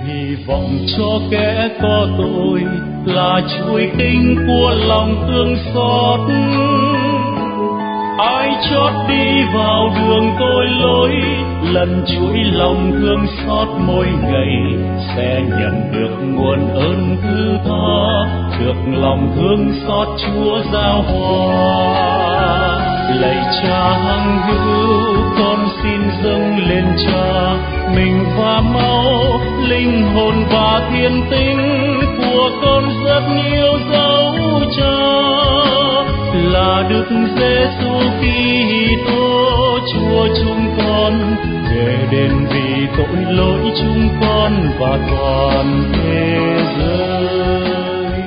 hy vọng cho kẻ có tội là chuỗi tinh của lòng thương xót. Ai chót đi vào đường tội lỗi, lần chuỗi lòng thương xót mỗi ngày sẽ nhận được nguồn ơn thứ tha, được lòng thương xót Chúa giao hòa. Lạy Cha hằng hữu, con xin dâng lên Cha mình và máu, linh hồn và thiên tính của con rất yêu dấu Cha, là Đức Giêsu Kitô Chúa chúng con, để đền vì tội lỗi chúng con và toàn thế giới.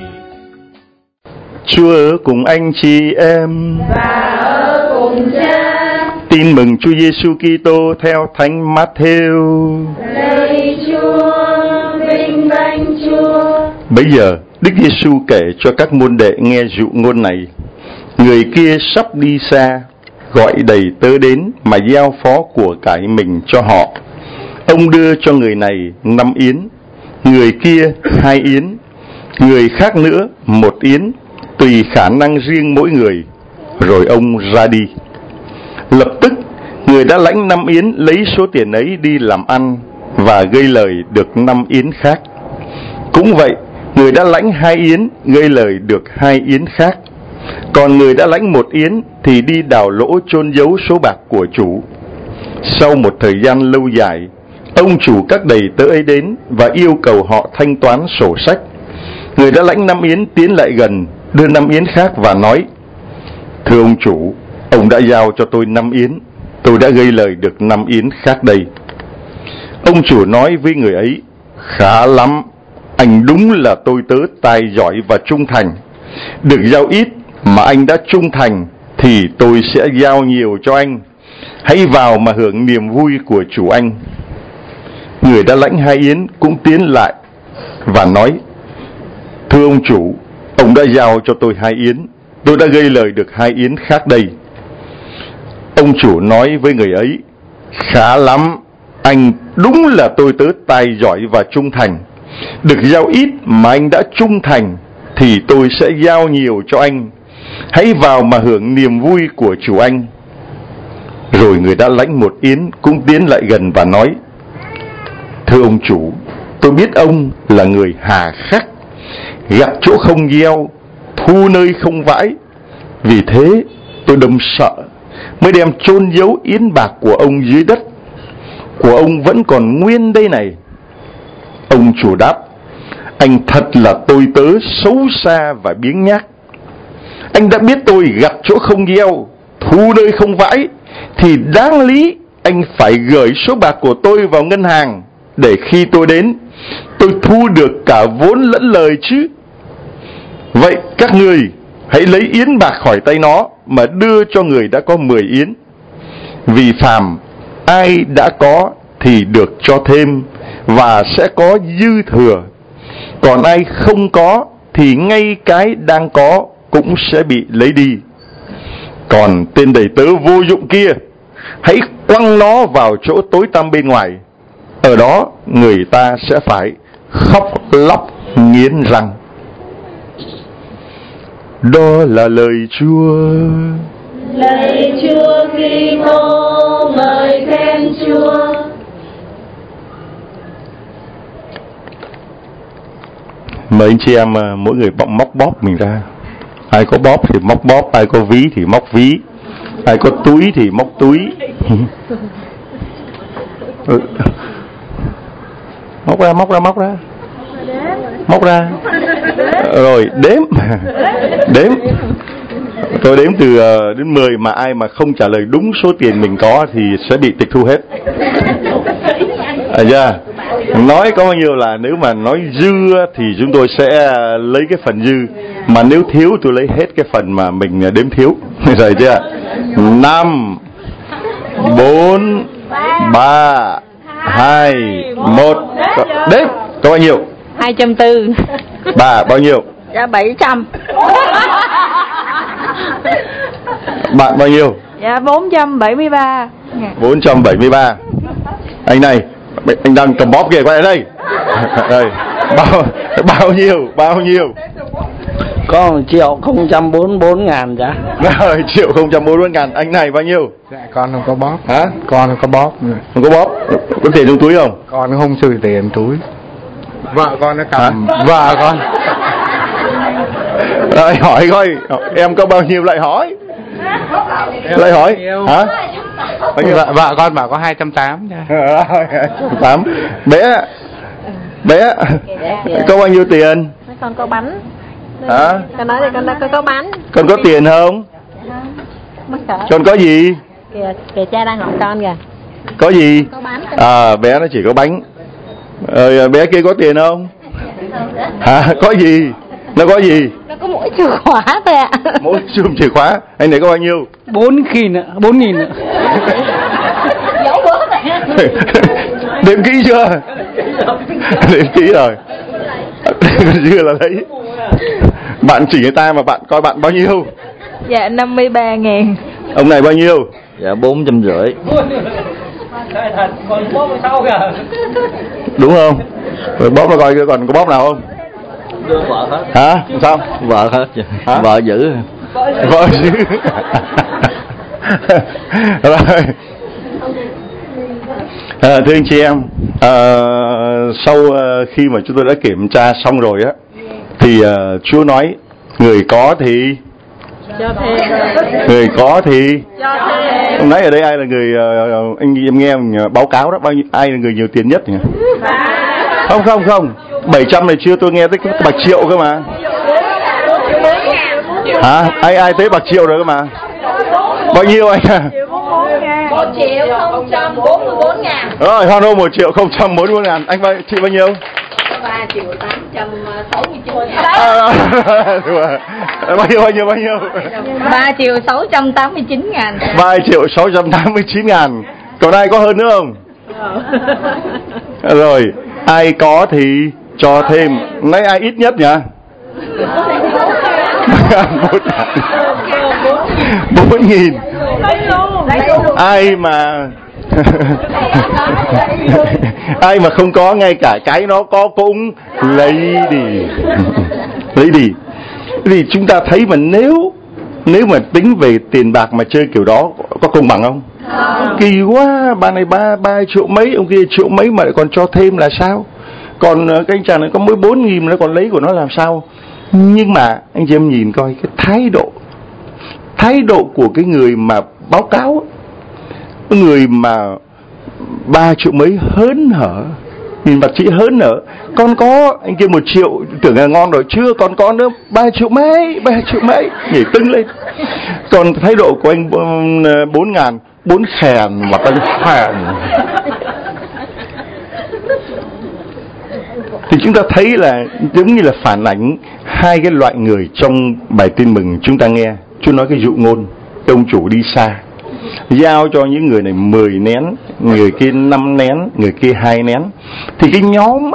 Chúa ở cùng anh chị em và ở cùng Cha. Tin mừng Chúa Giêsu Kitô theo Thánh Matthew. Lạy Chúa, vinh danh Chúa. Bấy giờ Đức Giêsu kể cho các môn đệ nghe dụ ngôn này: người kia sắp đi xa, gọi đầy tớ đến mà giao phó của cải mình cho họ. Ông đưa cho người này 5 yến, người kia 2 yến, người khác nữa 1 yến, tùy khả năng riêng mỗi người. Rồi ông ra đi. Lập tức người đã lãnh 5 yến lấy số tiền ấy đi làm ăn và gây lời được 5 yến khác. Cũng vậy, người đã lãnh 2 yến gây lời được 2 yến khác. Còn người đã lãnh 1 yến thì đi đào lỗ chôn giấu số bạc của chủ. Sau một thời gian lâu dài, ông chủ các đầy tớ ấy đến và yêu cầu họ thanh toán sổ sách. Người đã lãnh 5 yến tiến lại gần, đưa 5 yến khác và nói: thưa ông chủ, ông đã giao cho tôi 5 yến, tôi đã gây lời được 5 yến khác đây. Ông chủ nói với người ấy: khá lắm, anh đúng là tôi tớ tài giỏi và trung thành. Được giao ít mà anh đã trung thành thì tôi sẽ giao nhiều cho anh. Hãy vào mà hưởng niềm vui của chủ anh. Người đã lãnh 2 yến cũng tiến lại và nói: thưa ông chủ, ông đã giao cho tôi 2 yến, tôi đã gây lời được 2 yến khác đây. Ông chủ nói với người ấy: khá lắm, anh đúng là tôi tớ tài giỏi và trung thành. Được giao ít mà anh đã trung thành thì tôi sẽ giao nhiều cho anh. Hãy vào mà hưởng niềm vui của chủ anh. Rồi người đã lãnh 1 yến cũng tiến lại gần và nói: thưa ông chủ, tôi biết ông là người hà khắc, gặt chỗ không gieo, thu nơi không vãi. Vì thế tôi đâm sợ mới đem chôn giấu yến bạc của ông dưới đất. Của ông vẫn còn nguyên đây này. Ông chủ đáp: anh thật là tôi tớ xấu xa và biếng nhác. Anh đã biết tôi gặt chỗ không gieo, thu nơi không vãi, thì đáng lý anh phải gửi số bạc của tôi vào ngân hàng, để khi tôi đến, tôi thu được cả vốn lẫn lời chứ. Vậy các người hãy lấy yến bạc khỏi tay nó mà đưa cho người đã có 10 yến. Vì phàm ai đã có thì được cho thêm và sẽ có dư thừa. Còn ai không có thì ngay cái đang có cũng sẽ bị lấy đi. Còn tên đầy tớ vô dụng kia, hãy quăng nó vào chỗ tối tăm bên ngoài. Ở đó người ta sẽ phải khóc lóc nghiến răng. Đó là lời Chúa. Lạy Chúa Kitô, ngợi khen Chúa. Mời anh chị em mỗi người móc bóp mình ra. Ai có bóp thì móc bóp, ai có ví thì móc ví, ai có túi thì móc túi. Móc ra. Rồi đếm. Tôi đếm từ đến 10, mà ai mà không trả lời đúng số tiền mình có thì sẽ bị tịch thu hết. Nói có bao nhiêu là nếu mà nói dư thì chúng tôi sẽ lấy cái phần dư, mà nếu thiếu tôi lấy hết cái phần mà mình đếm thiếu. Rồi chưa? 5 4 3 2 1. Đếm có bao nhiêu? 240. Bà bao nhiêu? Dạ 700. Bạn bao nhiêu? Dạ 473. 473. Anh này, anh đang cầm bóp kìa, quay lại đây. Đây, bao nhiêu? Có 1.044.000 dạ. Rồi, 1.044.000. Anh này bao nhiêu? Dạ con không có bóp. Hả? Con không có bóp. Không có bóp. Có tiền trong túi không? Con không xui tiền túi. Vợ con nó cầm. Vợ con. Lại hỏi coi, em có bao nhiêu lại hỏi? Lại hỏi. Hả? Vợ con bảo có 280 nha. 280. Bé có bao nhiêu tiền? Con có bánh. Hả? Con nói thì con có bánh. Con có tiền không? Con có gì? Kìa cha đang hỏi con kìa. Có gì? Có bánh. Bé nó chỉ có bánh. Bé kia có tiền không? Hả? Có gì? Nó có gì? Nó có mỗi chìa khóa thôi ạ. Mỗi chùm chìa khóa. Anh này có bao nhiêu? 4.000 ạ. Giấu bớt này. Đếm kỹ chưa? Đếm kỹ rồi. Chưa là đấy. Bạn chỉ người ta mà bạn coi bạn bao nhiêu? Dạ 53.000. Ông này bao nhiêu? Dạ 450. Đúng không? Rồi bóp nó coi còn có bóp nào không? Đưa vợ hết. Hả? Sao? Vợ hết. Hả? Vợ giữ. Vợ giữ. Rồi. Thưa anh chị em, sau khi mà chúng tôi đã kiểm tra xong rồi á, thì Chúa nói người có thì Cho thêm. người có thì Cho thêm. hôm nay ở đây ai là người anh em nghe mình báo cáo đó, bao nhiêu ai là người nhiều tiền nhất nhỉ? Không 700 này chưa, tôi nghe tới bạc triệu cơ mà. Hả? Ai tới bạc triệu rồi cơ mà. Bao nhiêu anh? 1.044.000. Rồi, Hono 1.044.000. Anh chị bao nhiêu? 3.869.000. Bao nhiêu? 3.689.000. 3.689.000. Còn ai có hơn nữa không? Rồi, ai có thì cho thêm. Ngay ai ít nhất nhỉ? 4.000. Ai mà không có, ngay cả cái nó có cũng lấy đi. Thì chúng ta thấy mà nếu mà tính về tiền bạc mà chơi kiểu đó có công bằng không? Kỳ quá, bà này 3 triệu mấy, ông kia triệu mấy mà lại còn cho thêm là sao? Còn cái anh chàng này có mới 4.000 nó còn lấy của nó làm sao? Nhưng mà anh chị em nhìn coi cái thái độ của cái người mà báo cáo, cái người mà 3 triệu mấy hớn hở, nhìn mặt chị hớn hở. Con có, anh kia 1 triệu tưởng là ngon rồi, chưa, còn có nữa 3 triệu mấy nhảy tưng lên. Còn thái độ của anh 4.000, 4 khèn mặt anh phèn. Thì chúng ta thấy là giống như là phản ảnh hai cái loại người trong bài tin mừng chúng ta nghe. Chúa nói cái dụ ngôn, ông chủ đi xa, giao cho những người này 10 nén, người kia 5 nén, người kia 2 nén. Thì cái nhóm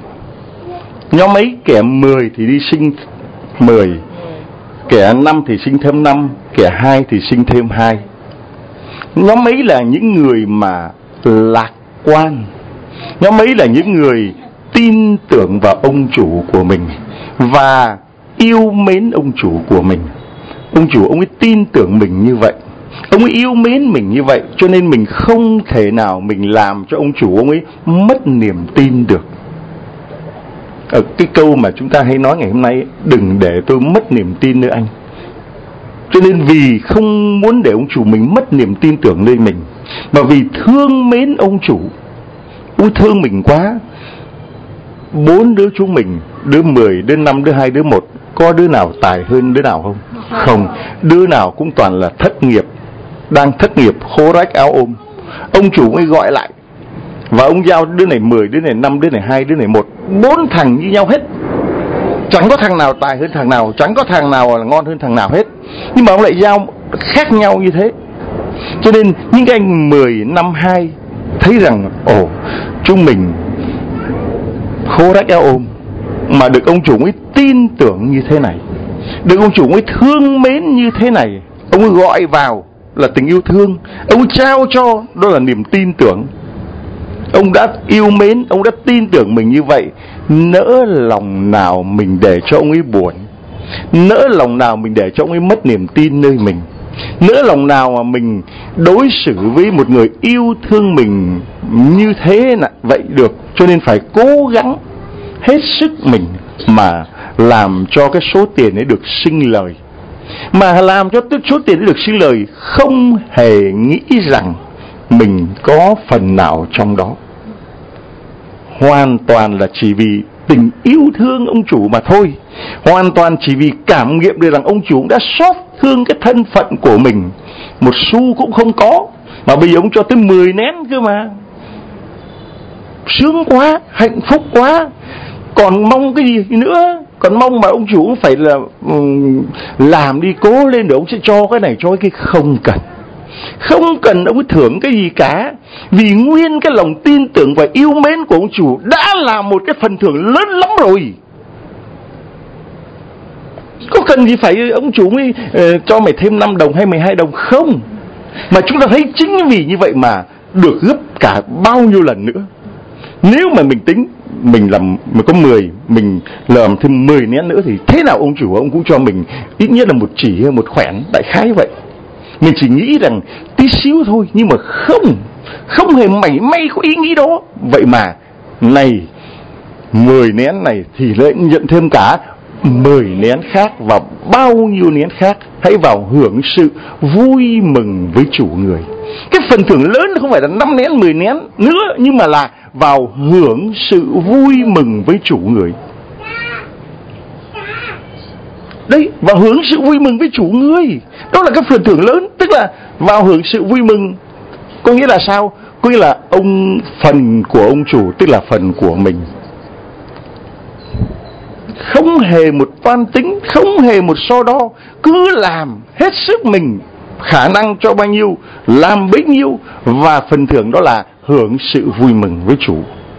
ấy kẻ 10 thì đi sinh 10, kẻ 5 thì sinh thêm 5, kẻ 2 thì sinh thêm 2. Nhóm ấy là những người mà lạc quan. Nhóm ấy là những người tin tưởng vào ông chủ của mình và yêu mến ông chủ của mình. Ông chủ ông ấy tin tưởng mình như vậy, ông ấy yêu mến mình như vậy, cho nên mình không thể nào mình làm cho ông chủ ông ấy mất niềm tin được. Ở cái câu mà chúng ta hay nói ngày hôm nay, đừng để tôi mất niềm tin nữa anh. Cho nên vì không muốn để ông chủ mình mất niềm tin tưởng nơi mình, mà vì thương mến ông chủ, ôi thương mình quá, 4 đứa chúng mình, đứa 10, đứa 5, đứa 2, đứa 1, có đứa nào tài hơn đứa nào không? Không, đứa nào cũng toàn là thất nghiệp, đang thất nghiệp khô rách áo ôm. Ông chủ mới gọi lại và ông giao đứa này 10, đứa này 5, đứa này 2, đứa này 1, 4 thằng như nhau hết. Chẳng có thằng nào tài hơn thằng nào, chẳng có thằng nào là ngon hơn thằng nào hết. Nhưng mà ông lại giao khác nhau như thế. Cho nên những cái anh 10, 5, 2 thấy rằng chúng mình khô rách áo ôm mà được ông chủ ấy tin tưởng như thế này, được ông chủ ấy thương mến như thế này. Ông ấy gọi vào là tình yêu thương, ông ấy trao cho đó là niềm tin tưởng. Ông đã yêu mến, ông đã tin tưởng mình như vậy, nỡ lòng nào mình để cho ông ấy buồn, nỡ lòng nào mình để cho ông ấy mất niềm tin nơi mình, nỡ lòng nào mà mình đối xử với một người yêu thương mình như thế là vậy được. Cho nên phải cố gắng hết sức mình mà làm cho cái số tiền ấy được sinh lời. Mà làm cho số tiền ấy được sinh lời, không hề nghĩ rằng mình có phần nào trong đó. Hoàn toàn là chỉ vì tình yêu thương ông chủ mà thôi. Hoàn toàn chỉ vì cảm nghiệm được rằng ông chủ đã xót thương cái thân phận của mình, một xu cũng không có, mà bây giờ ông cho tới 10 nén cơ mà. Sướng quá, hạnh phúc quá, còn mong cái gì nữa? Còn mong mà ông chủ phải là làm đi, cố lên để ông sẽ cho cái này cho cái kia. Không cần. Không cần ông ấy thưởng cái gì cả. Vì nguyên cái lòng tin tưởng và yêu mến của ông chủ đã là một cái phần thưởng lớn lắm rồi. Có cần gì phải ông chủ mới cho mày thêm 5 đồng hay 12 đồng không? Mà chúng ta thấy chính vì như vậy mà được gấp cả bao nhiêu lần nữa. Nếu mà mình tính mình làm mà có 10, mình làm thêm 10 nén nữa thì thế nào ông chủ ông cũng cho mình ít nhất là một chỉ hay một khoản, đại khái vậy. Mình chỉ nghĩ rằng tí xíu thôi, nhưng mà không hề mảy may có ý nghĩ đó. Vậy mà này 10 nén này thì lại nhận thêm cả 10 nén khác và bao nhiêu nén khác. Hãy vào hưởng sự vui mừng với chủ người. Cái phần thưởng lớn không phải là 5 nén 10 nén nữa, nhưng mà là vào hưởng sự vui mừng với chủ người. Đấy, vào hưởng sự vui mừng với chủ người. Đó là cái phần thưởng lớn. Tức là vào hưởng sự vui mừng. Có nghĩa là sao? Có nghĩa là phần của ông chủ, tức là phần của mình, không hề một toan tính, không hề một so đo, cứ làm hết sức mình, khả năng cho bao nhiêu làm bấy nhiêu, và phần thưởng đó là hưởng sự vui mừng với chủ.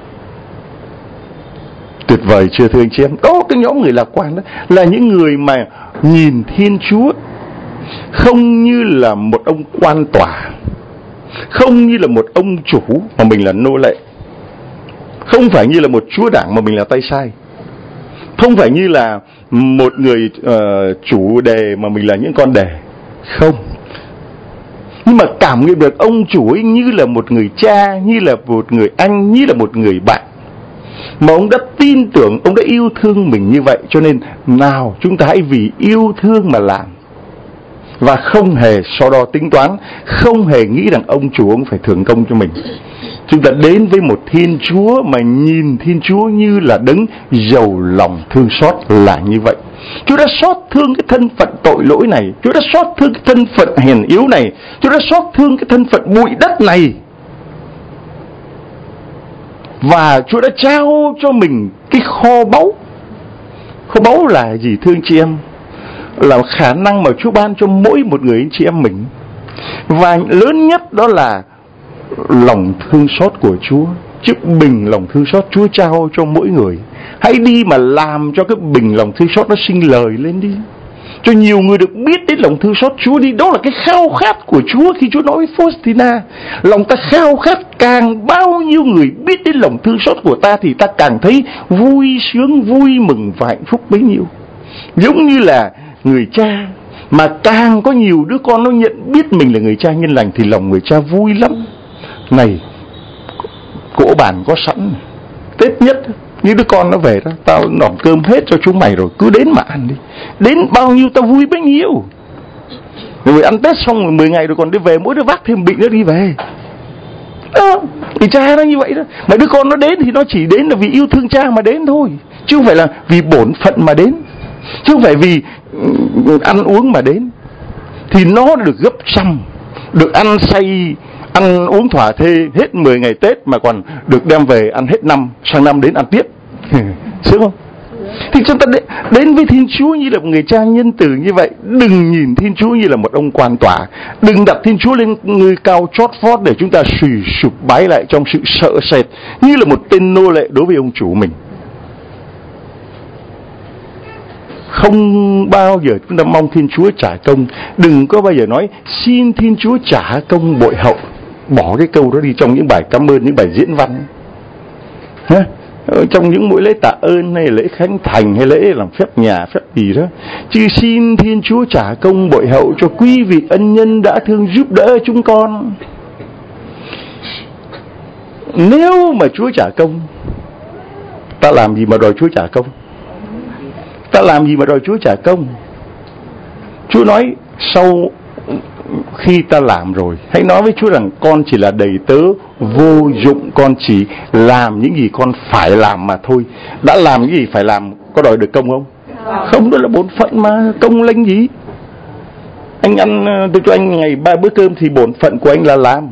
Tuyệt vời chưa thưa anh chị em? Đó, cái nhóm người lạc quan đó là những người mà nhìn Thiên Chúa không như là một ông quan tòa, không như là một ông chủ mà mình là nô lệ, không phải như là một chúa đảng mà mình là tay sai, không phải như là một người chủ đề mà mình là những con đề. Không. Nhưng mà cảm nghiệm được ông chủ ấy như là một người cha, như là một người anh, như là một người bạn, mà ông đã tin tưởng, ông đã yêu thương mình như vậy. Cho nên nào chúng ta hãy vì yêu thương mà làm, và không hề so đo tính toán, không hề nghĩ rằng ông chủ ông phải thưởng công cho mình. Chúng ta đến với một Thiên Chúa mà nhìn Thiên Chúa như là đấng giàu lòng thương xót là như vậy. Chúa đã xót thương cái thân phận tội lỗi này, Chúa đã xót thương cái thân phận hèn yếu này, Chúa đã xót thương cái thân phận bụi đất này, và Chúa đã trao cho mình cái kho báu. Kho báu là gì thưa anh chị em? Là khả năng mà Chúa ban cho mỗi một người anh chị em mình. Và lớn nhất đó là lòng thương xót của Chúa. Chiếc bình lòng thương xót Chúa trao cho mỗi người. Hãy đi mà làm cho cái bình lòng thương xót nó sinh lời lên đi, cho nhiều người được biết đến lòng thương xót Chúa đi. Đó là cái khao khát của Chúa khi Chúa nói với Faustina. Lòng ta khao khát, càng bao nhiêu người biết đến lòng thương xót của ta thì ta càng thấy vui sướng, vui mừng và hạnh phúc bấy nhiêu. Giống như là người cha mà càng có nhiều đứa con nó nhận biết mình là người cha nhân lành thì lòng người cha vui lắm. Này, cỗ bàn có sẵn, Tết nhất những đứa con nó về đó, tao nỏm cơm hết cho chúng mày rồi, cứ đến mà ăn đi. Đến bao nhiêu tao vui bấy nhiêu. Rồi ăn Tết xong rồi 10 ngày rồi còn đi về, mỗi đứa vác thêm bị nữa đi về. Đó, thì cha nó như vậy đó. Mà đứa con nó đến thì nó chỉ đến là vì yêu thương cha mà đến thôi, chứ không phải là vì bổn phận mà đến, chứ không phải vì ăn uống mà đến. Thì nó được gấp trăm, được ăn say, ăn uống thỏa thê hết 10 ngày Tết mà còn được đem về ăn hết năm, sang năm đến ăn tiếp. Sướng không? Thì chúng ta đến với Thiên Chúa như là một người cha nhân từ như vậy. Đừng nhìn Thiên Chúa như là một ông quan tòa. Đừng đặt Thiên Chúa lên người cao chót vót để chúng ta xùy sụp bái lại trong sự sợ sệt như là một tên nô lệ đối với ông chủ mình. Không bao giờ chúng ta mong Thiên Chúa trả công. Đừng có bao giờ nói xin Thiên Chúa trả công bội hậu. bỏ cái câu đó đi trong những bài cảm ơn, những bài diễn văn. Ha? Trong những buổi lễ tạ ơn hay lễ khánh thành hay lễ làm phép nhà phép gì đó, chứ xin Thiên Chúa trả công bội hậu cho quý vị ân nhân đã thương giúp đỡ chúng con. Nếu mà Chúa trả công, ta làm gì mà đòi Chúa trả công? Ta làm gì mà đòi Chúa trả công? Chúa nói sau khi ta làm rồi, hãy nói với Chúa rằng con chỉ là đầy tớ vô dụng, con chỉ làm những gì con phải làm mà thôi. Đã làm những gì phải làm, có đòi được công không? Không, đó là bổn phận mà, công lênh gì? Anh ăn, tôi cho anh ngày 3 bữa cơm thì bổn phận của anh là làm.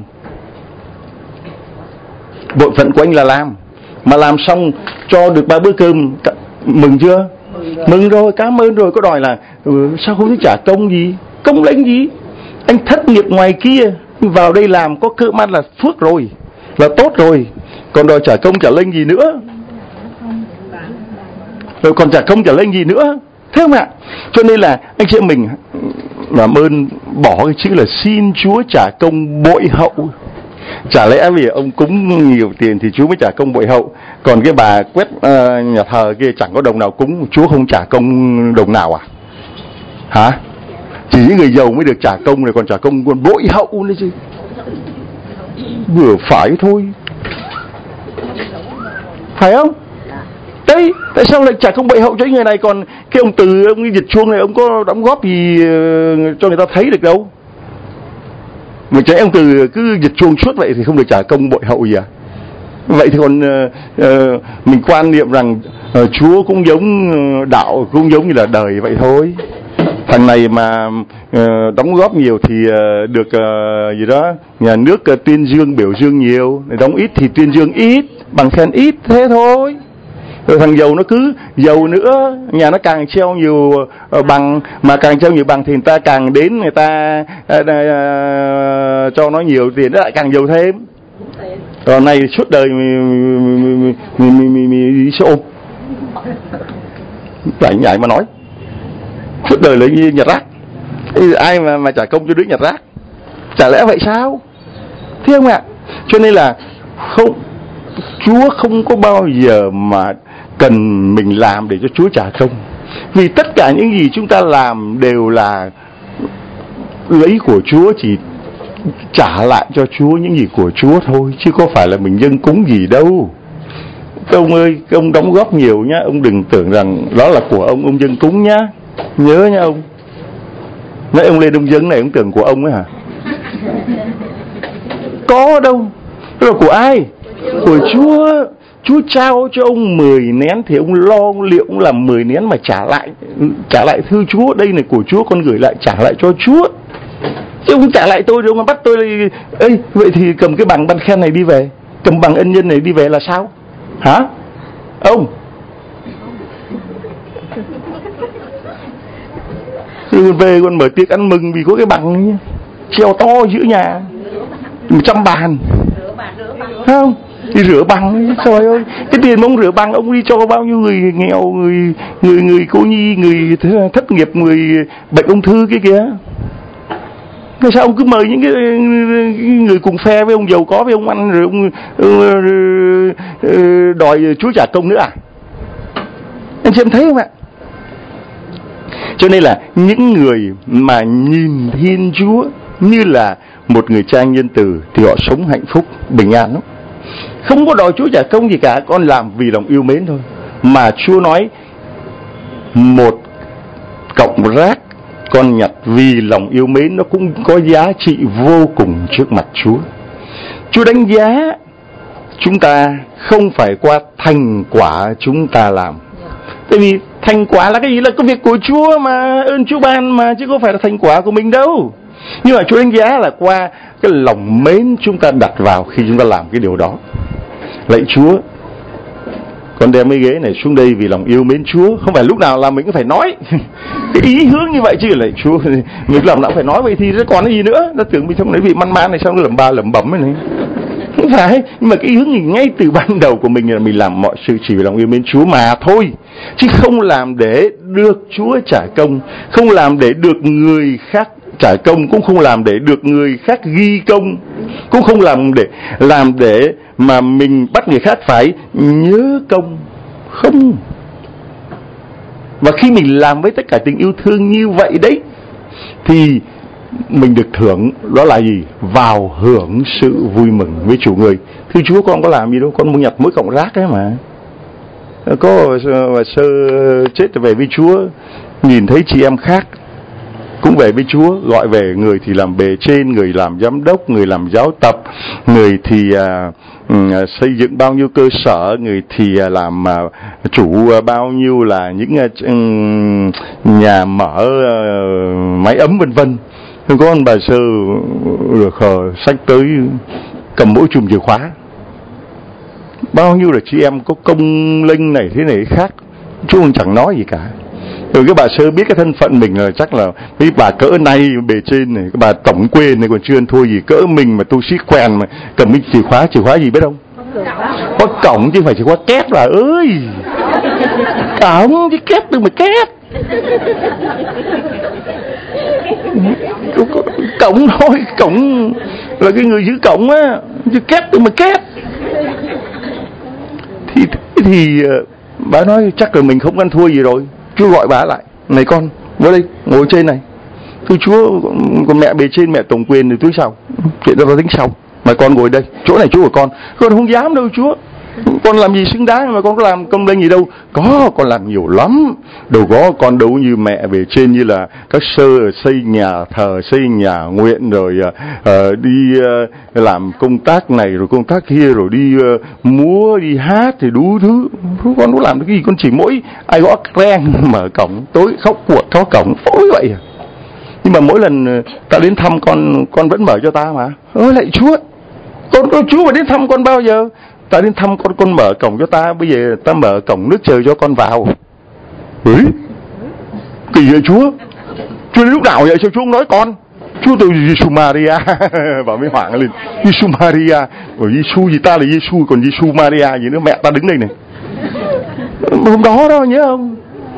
Bổn phận của anh là làm. Mà làm xong cho được 3 bữa cơm, mừng chưa? Mừng rồi, cảm ơn rồi, có đòi là sao không biết trả công gì? Công lênh gì? Anh thất nghiệp ngoài kia vào đây làm có cơm ăn là phước rồi, là tốt rồi, còn đòi trả công trả lênh gì nữa? Rồi còn trả công trả lênh gì nữa? Thế không ạ? Cho nên là anh chị em mình làm ơn bỏ cái chữ là xin Chúa trả công bội hậu. Chả lẽ vì ông cúng nhiều tiền thì Chúa mới trả công bội hậu, còn cái bà quét nhà thờ kia chẳng có đồng nào cúng, Chúa không trả công đồng nào à? Hả? Chỉ những người giàu mới được trả công này, còn trả công còn bội hậu nữa chứ. Vừa phải thôi, phải không? Đấy, tại sao lại trả công bội hậu cho người này, còn cái ông Từ, ông Việt Chuông này, ông có đóng góp gì cho người ta thấy được đâu? Mà trái ông Từ cứ Việt Chuông suốt vậy thì không được trả công bội hậu gì à? Vậy thì còn mình quan niệm rằng Chúa cũng giống đạo, cũng giống như là đời vậy thôi. Thằng này mà đóng góp nhiều thì được gì đó nhà nước tuyên dương biểu dương nhiều, đóng ít thì tuyên dương ít, bằng khen ít, thế thôi. Rồi thằng giàu nó cứ giàu nữa, nhà nó càng treo nhiều bằng, mà càng treo nhiều bằng thì người ta càng đến, người ta cho nó nhiều tiền, nó lại càng giàu thêm. Còn này suốt đời đi xe ôm, lại nhảy mà nói suốt đời là như nhặt rác. Ai mà trả công cho đứa nhặt rác? Chả lẽ vậy sao? Thế không ạ? Cho nên là không, Chúa không có bao giờ mà cần mình làm để cho Chúa trả công. Vì tất cả những gì chúng ta làm đều là lấy của Chúa, chỉ trả lại cho Chúa những gì của Chúa thôi, chứ có phải là mình dâng cúng gì đâu. Ông ơi, ông đóng góp nhiều nhá, ông đừng tưởng rằng đó là của ông dâng cúng nhá. Nhớ nha ông. Nói ông lên ông dâng này, ông tưởng của ông ấy hả? Có đâu. Đó là của ai? Của Chúa. Chúa trao cho ông 10 nén thì ông lo liệu ông làm 10 nén mà trả lại thưa Chúa. Đây này của Chúa, con gửi lại, trả lại cho Chúa. Chứ ông trả lại tôi đâu mà bắt tôi là... Ê, vậy thì cầm cái bằng ban khen này đi về, cầm bằng ân nhân này đi về là sao? Hả? Ông về còn mở tiệc ăn mừng vì có cái bằng treo to giữa nhà 100 bàn, không? Đi rửa bằng, trời ơi, cái tiền mà ông rửa bằng ông đi cho bao nhiêu người nghèo, người cô nhi, người thất nghiệp, người bệnh ung thư kia kìa. Tại sao ông cứ mời những cái người cùng phe với ông giàu có với ông ăn, rồi ông đòi Chúa trả công nữa à? Anh chị em thấy không ạ? Cho nên là những người mà nhìn Thiên Chúa như là một người cha nhân từ thì họ sống hạnh phúc, bình an lắm. Không có đòi Chúa trả công gì cả, con làm vì lòng yêu mến thôi. Mà Chúa nói một cọng rác con nhặt vì lòng yêu mến, nó cũng có giá trị vô cùng trước mặt Chúa. Chúa đánh giá chúng ta không phải qua thành quả chúng ta làm. Tại vì thành quả là cái gì? Là công việc của Chúa mà, ơn Chúa ban mà, chứ không phải là thành quả của mình đâu. Nhưng mà Chúa đánh giá là qua cái lòng mến chúng ta đặt vào khi chúng ta làm cái điều đó. Lạy Chúa, con đem cái ghế này xuống đây vì lòng yêu mến Chúa. Không phải lúc nào là mình cũng phải nói cái ý hướng như vậy chứ. Lạy Chúa, mình làm nào phải nói vậy thì nó còn cái gì nữa. Nó tưởng mình không nói vị man man này, sao nó lẩm bẩm này. Không phải, nhưng mà cái ý hướng thì ngay từ ban đầu của mình là mình làm mọi sự chỉ vì lòng yêu mến Chúa mà thôi, chứ không làm để được Chúa trả công, không làm để được người khác trả công, cũng không làm để được người khác ghi công, cũng không làm để mà mình bắt người khác phải nhớ công. Không. Và khi mình làm với tất cả tình yêu thương như vậy đấy, thì mình được thưởng, đó là gì? Vào hưởng sự vui mừng với chủ người. Thưa Chúa, con có làm gì đâu, con mua nhặt mỗi cọng rác đấy mà. Có sơ chết về với Chúa, nhìn thấy chị em khác cũng về với Chúa, gọi về, người thì làm bề trên, người làm giám đốc, người làm giáo tập, người thì xây dựng bao nhiêu cơ sở, người thì làm chủ bao nhiêu là những nhà mở máy ấm vân vân. Có con bà sơ được sách tới cầm mỗi chùm chìa khóa. Bao nhiêu là chị em có công linh này thế này khác, Chúa chẳng nói gì cả. Rồi cái bà sơ biết cái thân phận mình là chắc là cái bà cỡ này bề trên này, cái bà tổng quê này còn chưa ăn thua gì, cỡ mình mà tu sĩ quen mà cầm cái chìa khóa gì biết không? Có cổng chứ phải chìa khóa két bà ơi. Cổng chứ két đừng mà két. Cổng thôi, cổng là cái người giữ cổng á, chứ két đừng mà két. Thì bà nói chắc là mình không ăn thua gì rồi. Chúa gọi bà lại, này con, ngồi đây, ngồi trên này. Thưa Chúa, còn mẹ bề trên, mẹ tổng quyền thì túi sau, chuyện đó tính sau. Mà con ngồi đây, chỗ này chỗ của con không dám đâu Chúa. Con làm gì xứng đáng mà con có làm công danh gì đâu. Có, con làm nhiều lắm. Đâu có, con đâu như mẹ bề trên, như là các sơ xây nhà thờ, xây nhà nguyện, rồi đi làm công tác này rồi công tác kia, rồi đi múa, đi hát thì đủ thứ. Con có làm được cái gì, con chỉ mỗi ai gõ reng mở cổng, tối khóc cuột có cổng, ôi vậy à. Nhưng mà mỗi lần ta đến thăm con vẫn mở cho ta mà. Ôi lạy Chúa, Chúa mà đến thăm con bao giờ? Ta đến thăm con mở cổng cho ta, bây giờ ta mở cổng nước trời cho con vào. Ấy, kỳ vậy Chúa? Chúa đến lúc nào vậy? Sao Chúa không nói con? Chúa tôi Giêsu Maria. Bảo mới hoảng lên, Giêsu Maria. Bởi Giêsu gì, ta là Giêsu, còn Giêsu Maria gì nữa, mẹ ta đứng đây này. Hôm đó nhớ không?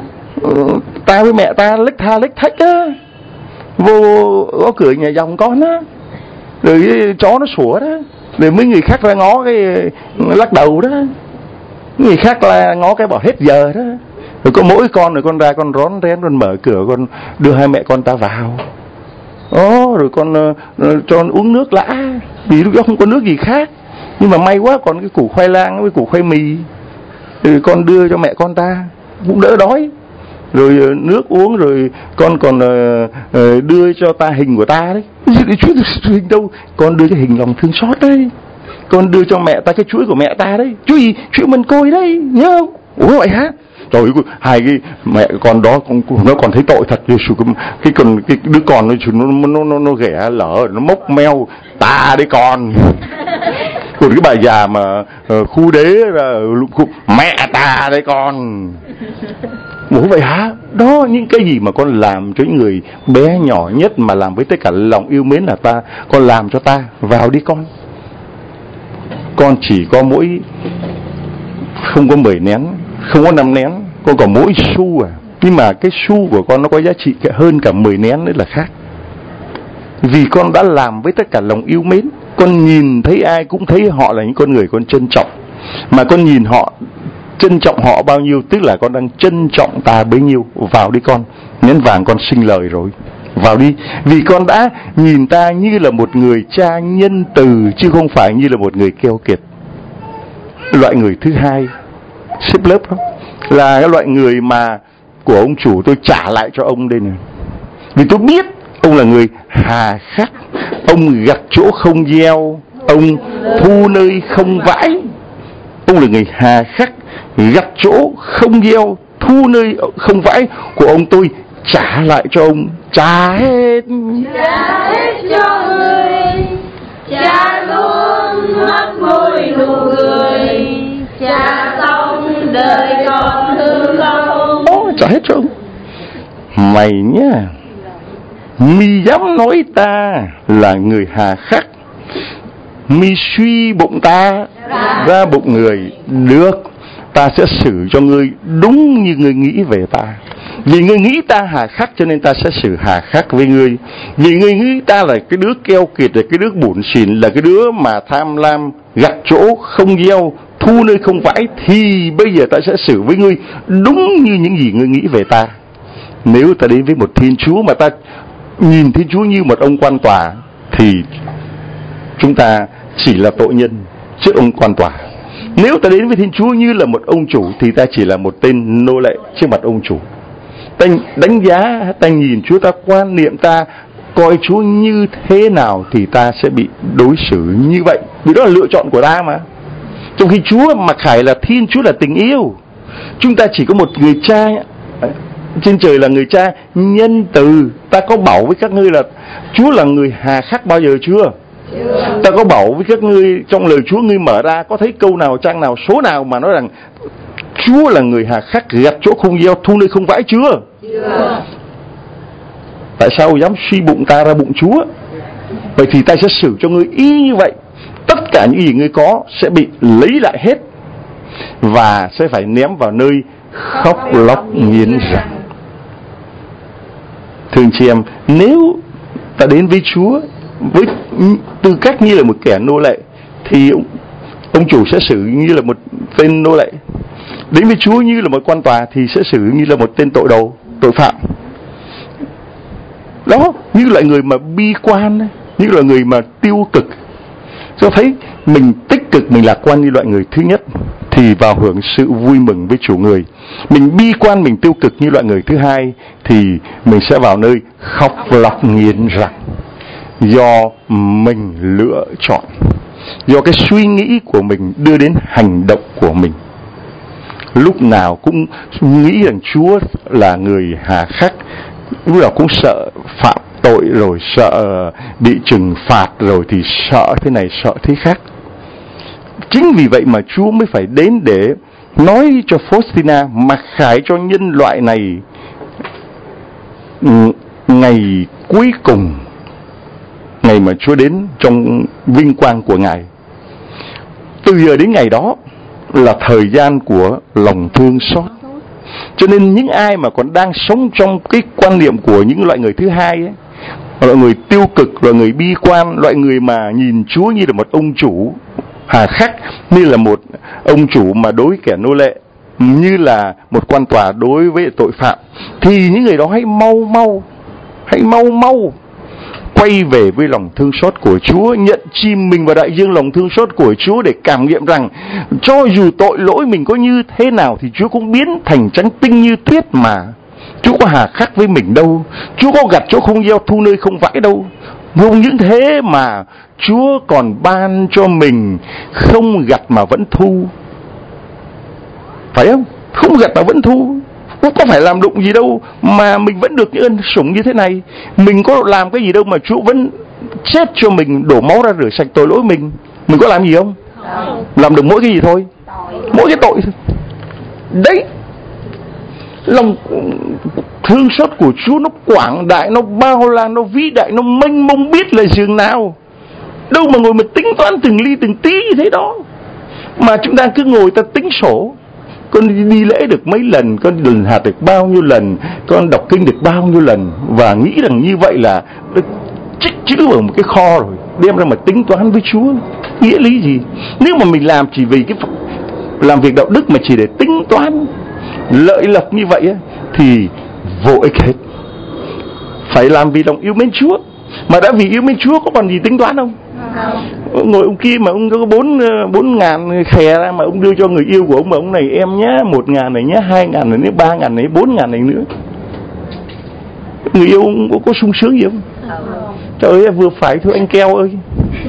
Ta với mẹ ta lếch thách á, vô có cửa nhà dòng con á, rồi cái chó nó sủa đó, rồi mấy người khác ra ngó cái lắc đầu đó, người khác là ngó cái bảo hết giờ đó. Rồi có mỗi con, rồi con ra con rón rén, con mở cửa, con đưa hai mẹ con ta vào. Rồi con cho con uống nước lã, vì lúc đó không có nước gì khác. Nhưng mà may quá còn cái củ khoai lang với củ khoai mì, rồi con đưa cho mẹ con ta cũng đỡ đói. Rồi nước uống, rồi con còn đưa cho ta hình của ta đấy. Chúa hình đâu? Con đưa cái hình lòng thương xót đấy. Con đưa cho mẹ ta cái chuỗi của mẹ ta đấy. Chuỗi gì? Chuỗi mần côi đấy, nhớ không? Ủa vậy hả? Rồi hai cái mẹ con đó nó còn thấy tội thật. Cái đứa con nó ghẻ lở, nó mốc meo, ta đấy con. Còn cái bà già mà khu đế là mẹ ta đấy con. Ủa vậy hả? Đó, những cái gì mà con làm cho những người bé nhỏ nhất mà làm với tất cả lòng yêu mến là ta, con làm cho ta. Vào đi con. Con chỉ có mỗi, không có 10 nén, không có 5 nén, con có mỗi xu à. Nhưng mà cái xu của con nó có giá trị hơn cả 10 nén nữa là khác. Vì con đã làm với tất cả lòng yêu mến. Con nhìn thấy ai cũng thấy họ là những con người con trân trọng. Mà con nhìn họ, trân trọng họ bao nhiêu, tức là con đang trân trọng ta bấy nhiêu. Vào đi con, nén vàng con sinh lời rồi. Vào đi, vì con đã nhìn ta như là một người cha nhân từ, chứ không phải như là một người keo kiệt. Loại người thứ hai xếp lớp đó là cái loại người mà của ông chủ tôi trả lại cho ông đây này. Vì tôi biết ông là người hà khắc, ông gặt chỗ không gieo, ông thu nơi không vãi. Ông là người hà khắc, gặt chỗ không gieo, thu nơi không vãi của ông tôi trả lại cho ông. Trả hết cho người, trả luôn mất môi nụ cười, trả xong đời còn hư không. Trả hết cho ông. Mày nhá, mi dám nói ta là người hà khắc, mi suy bụng ta ra bụng người, được, ta sẽ xử cho ngươi đúng như ngươi nghĩ về ta. Vì ngươi nghĩ ta hà khắc cho nên ta sẽ xử hà khắc với ngươi. Vì ngươi nghĩ ta là cái đứa keo kiệt, là cái đứa bủn xỉn, là cái đứa mà tham lam, gặt chỗ không gieo, thu nơi không vãi, thì bây giờ ta sẽ xử với ngươi đúng như những gì ngươi nghĩ về ta. Nếu ta đến với một Thiên Chúa mà ta nhìn Thiên Chúa như một ông quan tòa, thì chúng ta chỉ là tội nhân trước ông quan tòa. Nếu ta đến với Thiên Chúa như là một ông chủ, thì ta chỉ là một tên nô lệ trước mặt ông chủ. Ta đánh giá, ta nhìn Chúa, ta quan niệm, ta coi Chúa như thế nào thì ta sẽ bị đối xử như vậy. Vì đó là lựa chọn của ta mà. Trong khi Chúa mặc khải là Thiên Chúa là tình yêu. Chúng ta chỉ có một người cha trên trời là người cha nhân từ. Ta có bảo với các ngươi là Chúa là người hà khắc bao giờ chưa? Ta có bảo với các ngươi trong lời Chúa, ngươi mở ra có thấy câu nào, trang nào, số nào mà nói rằng Chúa là người hà khắc, gặt chỗ không gieo, thu nơi không vãi chưa? Tại sao dám suy bụng ta ra bụng Chúa? Vậy thì ta sẽ xử cho ngươi y như vậy. Tất cả những gì ngươi có sẽ bị lấy lại hết, và sẽ phải ném vào nơi khóc lóc nghiến răng. Thưa chị em, nếu ta đến với Chúa với tư cách như là một kẻ nô lệ, thì ông chủ sẽ xử như là một tên nô lệ. Đến với Chúa như là một quan tòa thì sẽ xử như là một tên tội đồ, tội phạm. Đó, như loại người mà bi quan, như loại người mà tiêu cực, cho thấy mình tích cực, mình lạc quan như loại người thứ nhất thì vào hưởng sự vui mừng với chủ người. Mình bi quan, mình tiêu cực như loại người thứ hai thì mình sẽ vào nơi khóc lóc nghiến răng. Do mình lựa chọn, do cái suy nghĩ của mình đưa đến hành động của mình. Lúc nào cũng nghĩ rằng Chúa là người hà khắc, lúc nào cũng sợ phạm tội, rồi sợ bị trừng phạt, rồi thì sợ thế này sợ thế khác. Chính vì vậy mà Chúa mới phải đến để nói cho Faustina, mặc khải cho nhân loại này ngày cuối cùng, ngày mà Chúa đến trong vinh quang của Ngài. Từ giờ đến ngày đó là thời gian của lòng thương xót. Cho nên những ai mà còn đang sống trong cái quan niệm của những loại người thứ hai ấy, loại người tiêu cực, loại người bi quan, loại người mà nhìn Chúa như là một ông chủ hà khắc, như là một ông chủ mà đối kẻ nô lệ, như là một quan tòa đối với tội phạm, thì những người đó hãy mau mau quay về với lòng thương xót của Chúa, nhận chìm mình vào đại dương lòng thương xót của Chúa để cảm nghiệm rằng cho dù tội lỗi mình có như thế nào thì Chúa cũng biến thành trắng tinh như tuyết mà. Chúa có hà khắc với mình đâu, Chúa có gặt chỗ không gieo, thu nơi không vãi đâu. Không những thế mà Chúa còn ban cho mình không gặt mà vẫn thu. Phải không? Không gặt mà vẫn thu. Cũng có phải làm đụng gì đâu mà mình vẫn được những ơn sủng như thế này. Mình có làm cái gì đâu mà Chúa vẫn chết cho mình, đổ máu ra rửa sạch tội lỗi mình. Mình có làm gì không? Làm được mỗi cái gì thôi? Mỗi cái tội thôi. Đấy, lòng thương xót của Chúa nó quảng đại, nó bao la, nó vĩ đại, nó mênh mông biết là giường nào. Đâu mà ngồi mà tính toán từng ly từng tí như thế đó. Mà chúng ta cứ ngồi ta tính sổ. Con đi lễ được mấy lần, con lần hạt được bao nhiêu lần, con đọc kinh được bao nhiêu lần, và nghĩ rằng như vậy là tích trữ vào một cái kho rồi, đem ra mà tính toán với Chúa. Nghĩa lý gì? Nếu mà mình làm chỉ vì cái làm việc đạo đức mà chỉ để tính toán lợi lộc như vậy á, thì vô ích hết. Phải làm vì lòng yêu mến Chúa. Mà đã vì yêu mến Chúa có còn gì tính toán không? Ngồi ông kia mà ông có 4.000 khè ra mà ông đưa cho người yêu của ông, mà ông này em nhá, 1.000 này nhá, 2.000 này nhá, 3.000 này, 4.000 này nữa. Người yêu ông có sung sướng gì không? Trời ơi, vừa phải thôi anh Keo ơi.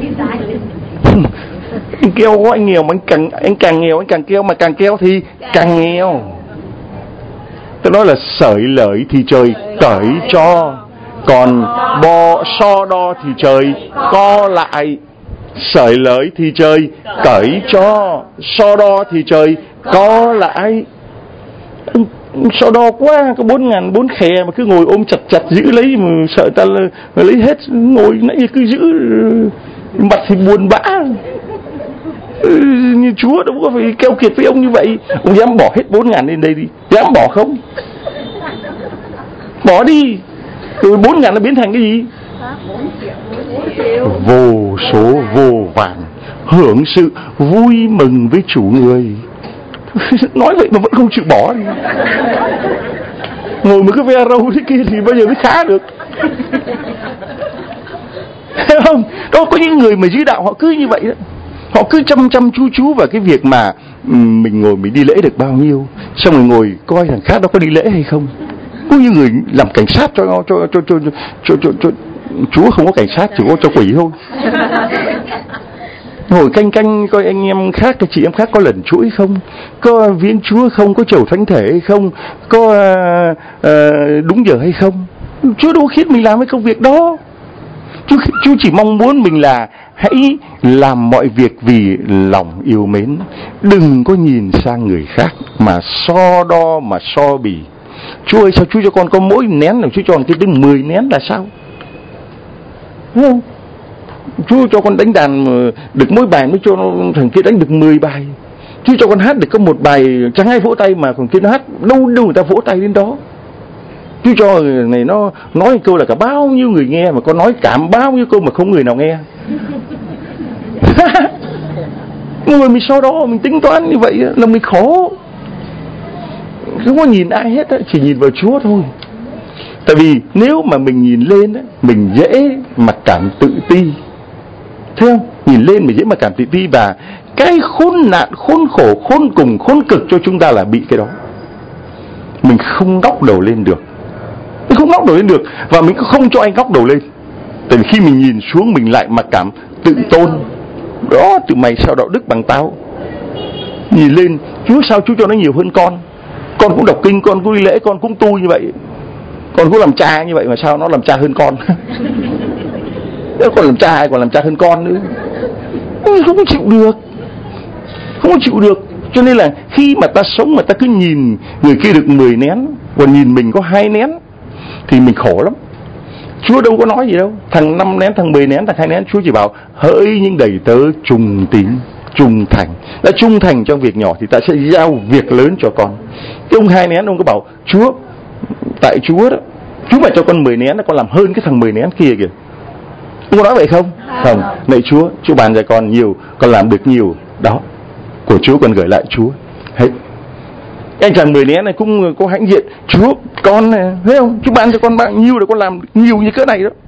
Anh Keo có anh nghèo mà anh càng nghèo anh càng keo, mà càng keo thì càng nghèo. Tôi nói là sởi lợi thì trời cởi cho, còn so đo thì trời co lại. Sởi lợi thì trời cởi cho, so đo thì trời co lại. So đo quá, có 4.000 4 khè mà cứ ngồi ôm chặt giữ lấy, mà sợ ta lấy hết, ngồi nãy cứ giữ mặt thì buồn bã. Như Chúa đâu có phải keo kiệt với ông như vậy. Ông dám bỏ hết 4.000 lên đây đi, dám bỏ không? Bỏ đi. Rồi 4.000 nó biến thành cái gì? Vô số vô vàn, hưởng sự vui mừng với chủ người. Nói vậy mà vẫn không chịu bỏ đi. Ngồi một cái ve râu thế kia thì bao giờ mới khá được. Thấy không? Đó, có những người mà dưới đạo họ cứ như vậy đó. Họ cứ chăm chú vào cái việc mà mình ngồi mình đi lễ được bao nhiêu, xong rồi ngồi coi thằng khác nó có đi lễ hay không. Có như người làm cảnh sát cho Chúa không có cảnh sát, chỉ có cho quỷ thôi. Ngồi canh coi anh em khác, cái chị em khác có lần chuỗi không, có viếng Chúa không, có chầu thánh thể hay không, có đúng giờ hay không. Chúa đâu khiến mình làm cái công việc đó. Chúa chỉ mong muốn mình là hãy làm mọi việc vì lòng yêu mến. Đừng có nhìn sang người khác mà so đo, mà so bì. Chúa ơi, sao Chúa cho con có mỗi nén, Chúa cho con cái đến 10 nén là sao? Đúng không? Chúa cho con đánh đàn được mỗi bài, mới cho thằng kia đánh được 10 bài. Chúa cho con hát được có một bài, chẳng ai vỗ tay mà thằng kia nó hát đâu người ta vỗ tay đến đó. Chúa cho người này nó nói một câu là cả bao nhiêu người nghe, mà con nói cảm bao nhiêu câu mà không người nào nghe. Người mình sau đó mình tính toán như vậy là mình khổ. Không có nhìn ai hết, chỉ nhìn vào Chúa thôi. Tại vì nếu mà mình nhìn lên, mình dễ mặc cảm tự ti. Thấy không? Nhìn lên mình dễ mặc cảm tự ti, và cái khốn nạn, khốn khổ, khốn cùng, khốn cực cho chúng ta là bị cái đó. Mình không ngóc đầu lên được. Mình không ngóc đầu lên được, và mình cũng không cho anh ngóc đầu lên. Tại vì khi mình nhìn xuống mình lại mặc cảm tự tôn. Đó, tụi mày sao đạo đức bằng tao. Nhìn lên, Chúa sao Chúa cho nó nhiều hơn con. Con cũng đọc kinh, con cũng đi lễ, con cũng tu như vậy, con cũng làm cha như vậy, mà sao nó làm cha hơn con. Nếu con làm cha ai còn làm cha hơn con nữa. Không chịu được. Không chịu được. Cho nên là khi mà ta sống mà ta cứ nhìn người kia được 10 nén, còn nhìn mình có 2 nén, thì mình khổ lắm. Chúa đâu có nói gì đâu. Thằng 5 nén, thằng 10 nén, thằng 2 nén, Chúa chỉ bảo hỡi những đầy tớ trung tín, trung thành. Đã trung thành trong việc nhỏ thì ta sẽ giao việc lớn cho con. Cái ông 2 nén, ông có bảo Chúa, tại Chúa đó, Chúa mà cho con 10 nén, con làm hơn cái thằng 10 nén kia kìa. Ông có nói vậy không? Không. Này Chúa ban cho con nhiều, con làm được nhiều. Đó, của Chúa con gửi lại Chúa. Hết. Anh chàng 10 nén này cũng có hãnh diện. Chúa, con này, thấy không? Chúa ban cho con bao nhiêu để con làm nhiều như cỡ này đó.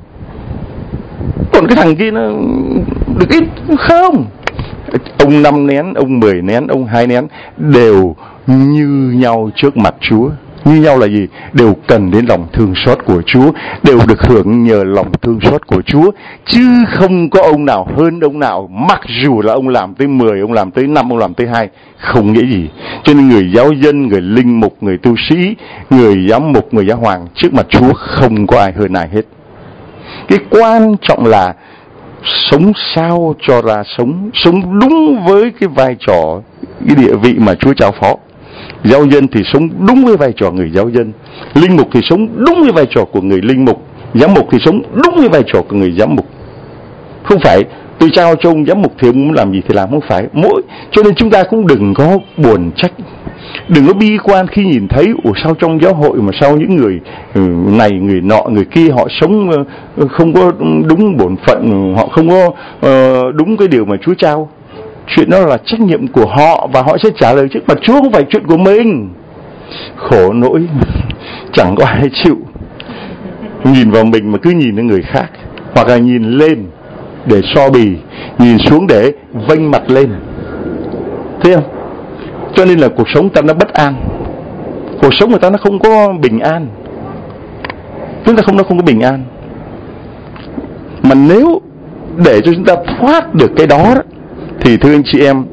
Còn cái thằng kia nó được ít không? Ông 5 nén, ông 10 nén, ông 2 nén đều như nhau trước mặt Chúa. Như nhau là gì? Đều cần đến lòng thương xót của Chúa, đều được hưởng nhờ lòng thương xót của Chúa, chứ không có ông nào hơn ông nào, mặc dù là ông làm tới 10, ông làm tới 5, ông làm tới 2, không nghĩa gì. Cho nên người giáo dân, người linh mục, người tu sĩ, người giám mục, người giáo hoàng, trước mặt Chúa không có ai hơn ai hết. Cái quan trọng là sống sao cho ra sống đúng với cái vai trò, cái địa vị mà Chúa trao phó. Giáo dân thì sống đúng với vai trò người giáo dân, linh mục thì sống đúng với vai trò của người linh mục, giám mục thì sống đúng với vai trò của người giám mục. Không phải tôi trao cho ông giám mục thì ông muốn làm gì thì làm, không phải. Cho nên chúng ta cũng đừng có buồn trách, đừng có bi quan khi nhìn thấy sao trong giáo hội mà sao những người này người nọ người kia họ sống không có đúng bổn phận, họ không có đúng cái điều mà Chúa trao. Chuyện đó là trách nhiệm của họ và họ sẽ trả lời trước mặt Chúa, không phải chuyện của mình. Khổ nỗi chẳng có ai chịu nhìn vào mình mà cứ nhìn đến người khác, hoặc là nhìn lên để so bì, nhìn xuống để vênh mặt lên. Thấy không? Cho nên là cuộc sống ta nó bất an, cuộc sống người ta nó không có bình an. Chúng ta không có bình an. Mà nếu để cho chúng ta thoát được cái đó, thì thưa anh chị em,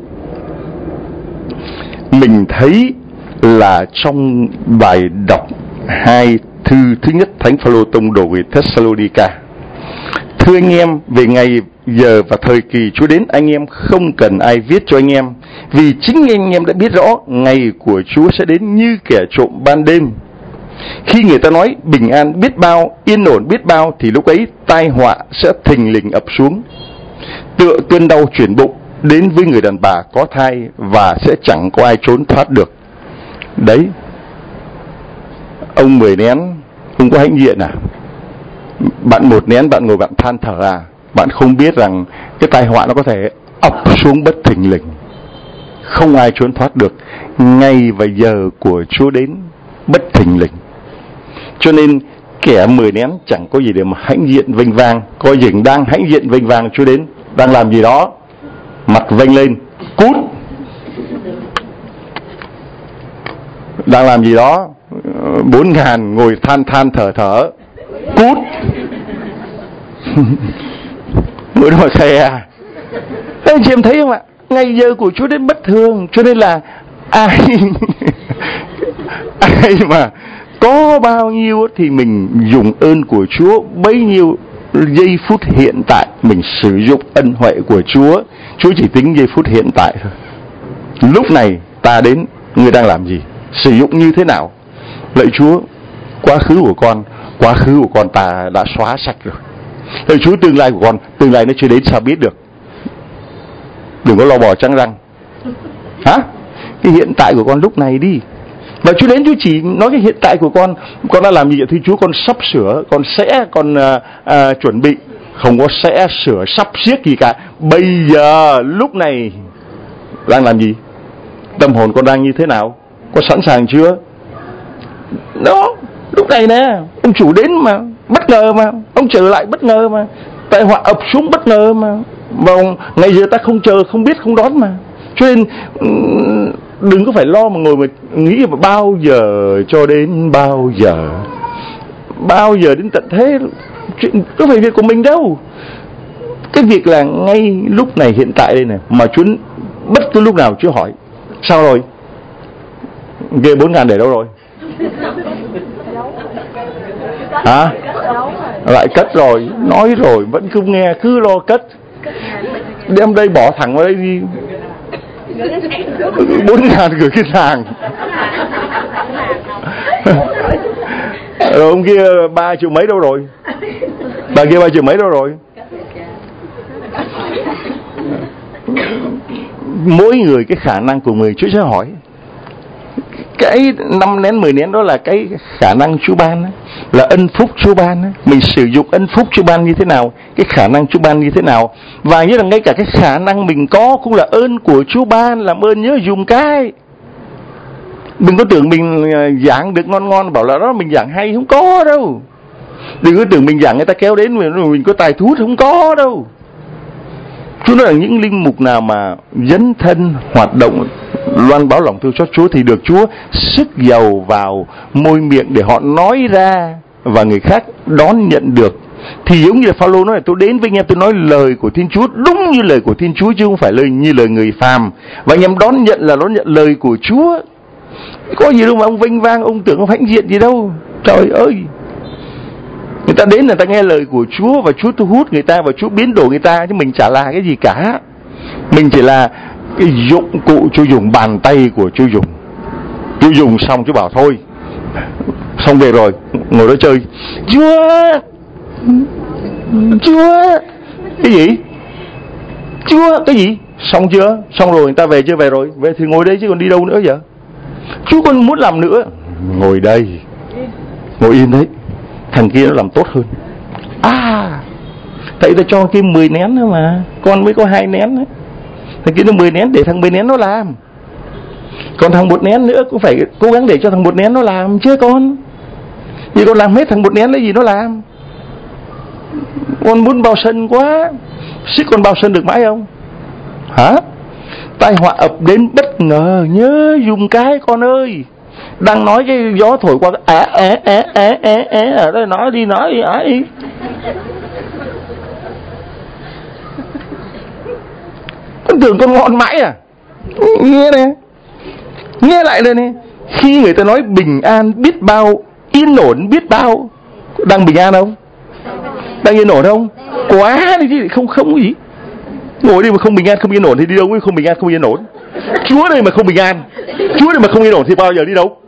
mình thấy là trong bài đọc 2 thư thứ nhất Thánh Phaolô tông đồ về Thessalonica: thưa anh em, về ngày giờ và thời kỳ Chúa đến, anh em không cần ai viết cho anh em, vì chính anh em đã biết rõ ngày của Chúa sẽ đến như kẻ trộm ban đêm. Khi người ta nói bình an biết bao, yên ổn biết bao, thì lúc ấy tai họa sẽ thình lình ập xuống, tựa cơn đau chuyển bụng đến với người đàn bà có thai, và sẽ chẳng có ai trốn thoát được. Đấy, ông 10 nén, không có hãnh diện à? Bạn một nén bạn ngồi bạn than thở à? Bạn không biết rằng cái tai họa nó có thể ập xuống bất thình lình, không ai trốn thoát được. Ngày và giờ của Chúa đến bất thình lình. Cho nên kẻ 10 nén chẳng có gì để mà hãnh diện vênh vang. Coi chừng đang hãnh diện vênh vang Chúa đến, đang làm gì đó, mặt vênh lên, cút. Đang làm gì đó, 4.000 ngồi than thở, cút. Mỗi đôi xe à? Anh chị em thấy không ạ? Ngày giờ của Chúa đến bất thường. Cho nên là ai mà có bao nhiêu thì mình dùng ơn của Chúa bấy nhiêu giây phút hiện tại, mình sử dụng ân huệ của Chúa. Chúa chỉ tính giây phút hiện tại thôi. Lúc này ta đến, người đang làm gì, sử dụng như thế nào. Lạy Chúa, quá khứ của con ta đã xóa sạch rồi. Lạy Chúa, tương lai của con, tương lai nó chưa đến sao biết được. Đừng có lo bò trắng răng. Hả? Cái hiện tại của con lúc này đi. Và Chúa đến, Chúa chỉ nói cái hiện tại của con đã làm gì vậy? Thì Chúa, con sắp sửa, con sẽ, con chuẩn bị. Không có sẽ, sửa, sắp xiếc gì cả. Bây giờ, lúc này đang làm gì? Tâm hồn con đang như thế nào? Có sẵn sàng chưa? Đó, lúc này nè, ông chủ đến mà, bất ngờ mà, ông trở lại bất ngờ mà, tai họa ập xuống bất ngờ mà ngày giờ ta không chờ, không biết, không đón mà. Cho nên đừng có phải lo mà ngồi mà nghĩ mà bao giờ cho đến bao giờ đến tận thế. Chuyện có phải việc của mình đâu. Cái việc là ngay lúc này hiện tại đây này, mà Chúa bất cứ lúc nào Chúa hỏi sao rồi, ghê 4.000 để đâu rồi? Hả? Lại cất rồi, nói rồi vẫn không nghe, cứ lo cất. Đem đây bỏ thẳng vào đây đi. 4.000 gửi cái hàng. Rồi ông kia 3 triệu mấy đâu rồi? Bà kia 3 triệu mấy đâu rồi? Mỗi người cái khả năng của người Chúa sẽ hỏi. Cái 5 nén 10 nén đó là cái khả năng Chúa ban đó, là ân phúc Chúa ban đó. Mình sử dụng ân phúc Chúa ban như thế nào, cái khả năng Chúa ban như thế nào. Và như là ngay cả cái khả năng mình có cũng là ơn của Chúa ban. Làm ơn nhớ dùng cái. Đừng có tưởng mình giảng được ngon bảo là đó mình giảng hay, không có đâu. Đừng có tưởng mình giảng người ta kéo đến mình có tài thu hút, không có đâu. Chúa nói là những linh mục nào mà dấn thân hoạt động loan báo lòng thương xót Chúa thì được Chúa sức dầu vào môi miệng để họ nói ra và người khác đón nhận được. Thì giống như là Phao-lô nói là tôi đến với anh em, tôi nói lời của Thiên Chúa đúng như lời của Thiên Chúa, chứ không phải lời như lời người phàm. Và anh em đón nhận là đón nhận lời của Chúa. Có gì đâu mà ông vênh vang, ông tưởng ông hãnh diện gì đâu. Trời ơi, người ta đến là ta nghe lời của Chúa, và Chúa thu hút người ta, và Chúa biến đổi người ta, chứ mình chả là cái gì cả. Mình chỉ là cái dụng cụ Chúa dùng, bàn tay của Chúa dùng. Chúa dùng xong Chúa bảo thôi, xong về rồi, ngồi đó chơi. Chúa cái gì? Chúa cái gì? Xong chưa? Xong rồi, người ta về chưa? Về rồi. Về thì ngồi đây chứ còn đi đâu nữa giờ? Chúa còn muốn làm nữa. Ngồi đây, ngồi yên đấy. Thằng kia nó làm tốt hơn. Thầy ta cho kia 10 nén thôi mà, con mới có 2 nén đấy. Thằng kia nó 10 nén để thằng 10 nén nó làm. Còn thằng 1 nén nữa cũng phải cố gắng để cho thằng 1 nén nó làm chứ con. Vì con làm hết thằng 1 nén lấy gì nó làm. Con muốn bao sân quá, xích con bao sân được mãi không? Hả? Tai họa ập đến bất ngờ, nhớ dùng cái con ơi. Đang nói cái gió thổi qua ở đây, nói đi ấy. Con tưởng con ngon mãi à? Nghe nè, nghe lại đây nè. Khi người ta nói bình an biết bao, yên ổn biết bao, đang bình an không? Đang yên ổn không? Quá đi chứ, không có gì. Ngồi đi mà không bình an, không yên ổn thì đi đâu mới không bình an, không yên ổn. Chúa đây mà không bình an, Chúa đây mà không yên ổn thì bao giờ đi đâu?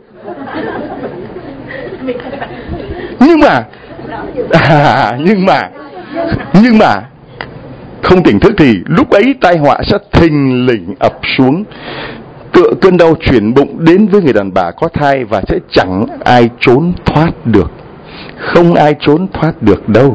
Nhưng mà không tỉnh thức thì lúc ấy tai họa sẽ thình lình ập xuống, tựa cơn đau chuyển bụng đến với người đàn bà có thai, và sẽ chẳng ai trốn thoát được. Không ai trốn thoát được đâu.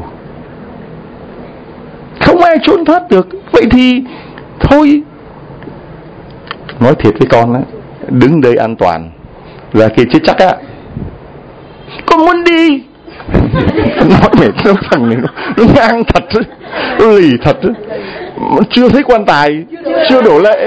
Không ai trốn thoát được. Vậy thì thôi, nói thiệt với con á, đứng đây an toàn là kia chết chắc á. Con muốn đi. Nói mệt nó thằng này nó ngang thật á, nó lì thật á. Chưa thấy quan tài, chưa đổ lệ.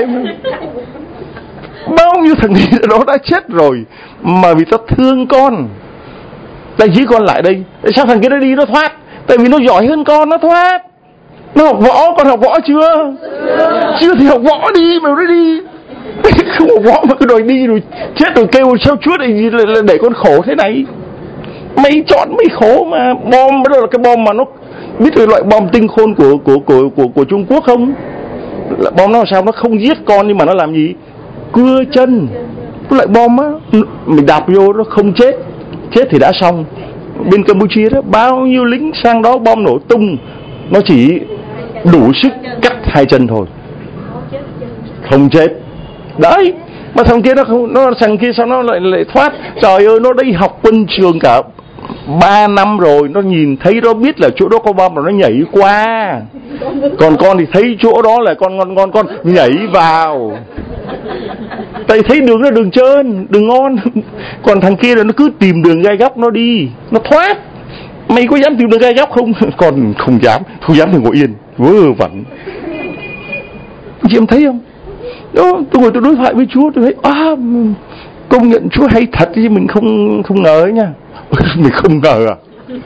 Bao nhiêu thằng đi đó đã chết rồi mà vì tao thương con, tao giữ con lại đây. Tại sao thằng kia nó đi nó thoát? Tại vì nó giỏi hơn con, nó thoát. Nó học võ, con học võ chưa? Chưa thì học võ đi mà nó đi. Không học võ mà cứ đòi đi rồi chết rồi kêu sao Chúa này để con khổ thế này. Mày chọn mày khổ mà. Bom đó là cái bom mà nó biết cái loại bom tinh khôn của Trung Quốc không? Bom nó làm sao nó không giết con nhưng mà nó làm gì? Cưa chân. Cái loại bom á, mình đạp vô nó không chết, chết thì đã xong. Bên Campuchia đó bao nhiêu lính sang đó bom nổ tung, nó chỉ đủ sức cắt 2 chân thôi, không chết. Đấy, mà thằng kia thằng kia sao nó lại thoát? Trời ơi, nó đi học quân trường cả 3 năm rồi, nó nhìn thấy nó biết là chỗ đó có bom rồi nó nhảy qua. Còn con thì thấy chỗ đó là con nhảy vào. Tại thấy đường nó đường trơn, đường ngon. Còn thằng kia là nó cứ tìm đường gai góc nó đi, nó thoát. Mày có dám tìm đường gai góc không? Con không dám thì ngồi yên, vớ vẩn. Chị em thấy không? Đó, tôi ngồi tôi đối thoại với Chúa, tôi thấy công nhận Chúa hay thật chứ mình không ngờ ấy nha. Mình không ngờ à?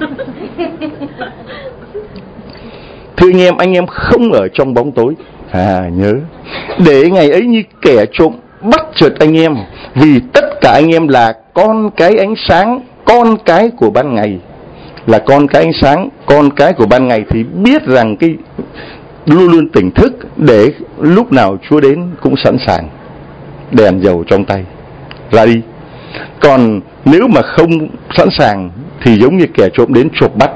Thưa anh em không ở trong bóng tối. Nhớ, để ngày ấy như kẻ trộm bắt chợt anh em, vì tất cả anh em là con cái ánh sáng, con cái của ban ngày. Là con cái ánh sáng, con cái của ban ngày thì biết rằng cái luôn luôn tỉnh thức để lúc nào Chúa đến cũng sẵn sàng, đèn dầu trong tay ra đi. Còn nếu mà không sẵn sàng thì giống như kẻ trộm đến chộp bắt,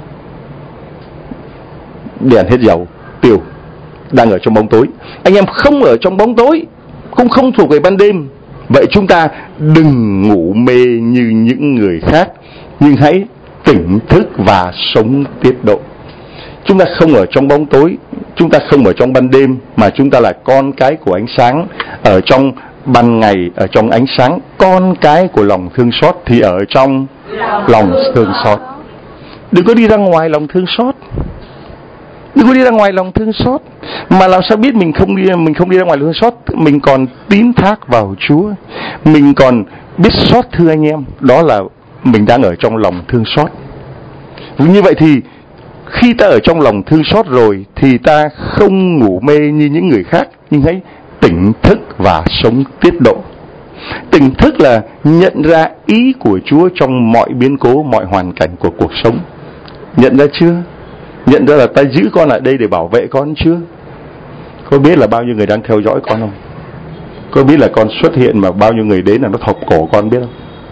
đèn hết dầu tiêu, đang ở trong bóng tối. Anh em không ở trong bóng tối, cũng không thuộc về ban đêm. Vậy chúng ta đừng ngủ mê như những người khác, nhưng hãy tỉnh thức và sống tiết độ. Chúng ta không ở trong bóng tối, chúng ta không ở trong ban đêm, mà chúng ta là con cái của ánh sáng, ở trong ban ngày, ở trong ánh sáng. Con cái của lòng thương xót thì ở trong lòng thương xót. Đừng có đi ra ngoài lòng thương xót. Đừng có đi ra ngoài lòng thương xót. Mà làm sao biết mình không đi ra ngoài lòng thương xót? Mình còn tín thác vào Chúa, mình còn biết xót thương anh em. Đó là mình đang ở trong lòng thương xót. Như vậy thì khi ta ở trong lòng thương xót rồi thì ta không ngủ mê như những người khác, nhưng hãy tỉnh thức và sống tiết độ. Tỉnh thức là nhận ra ý của Chúa trong mọi biến cố, mọi hoàn cảnh của cuộc sống. Nhận ra chưa? Nhận ra là ta giữ con ở đây để bảo vệ con chưa? Có biết là bao nhiêu người đang theo dõi con không? Có biết là con xuất hiện mà bao nhiêu người đến là nó thọc cổ con biết không?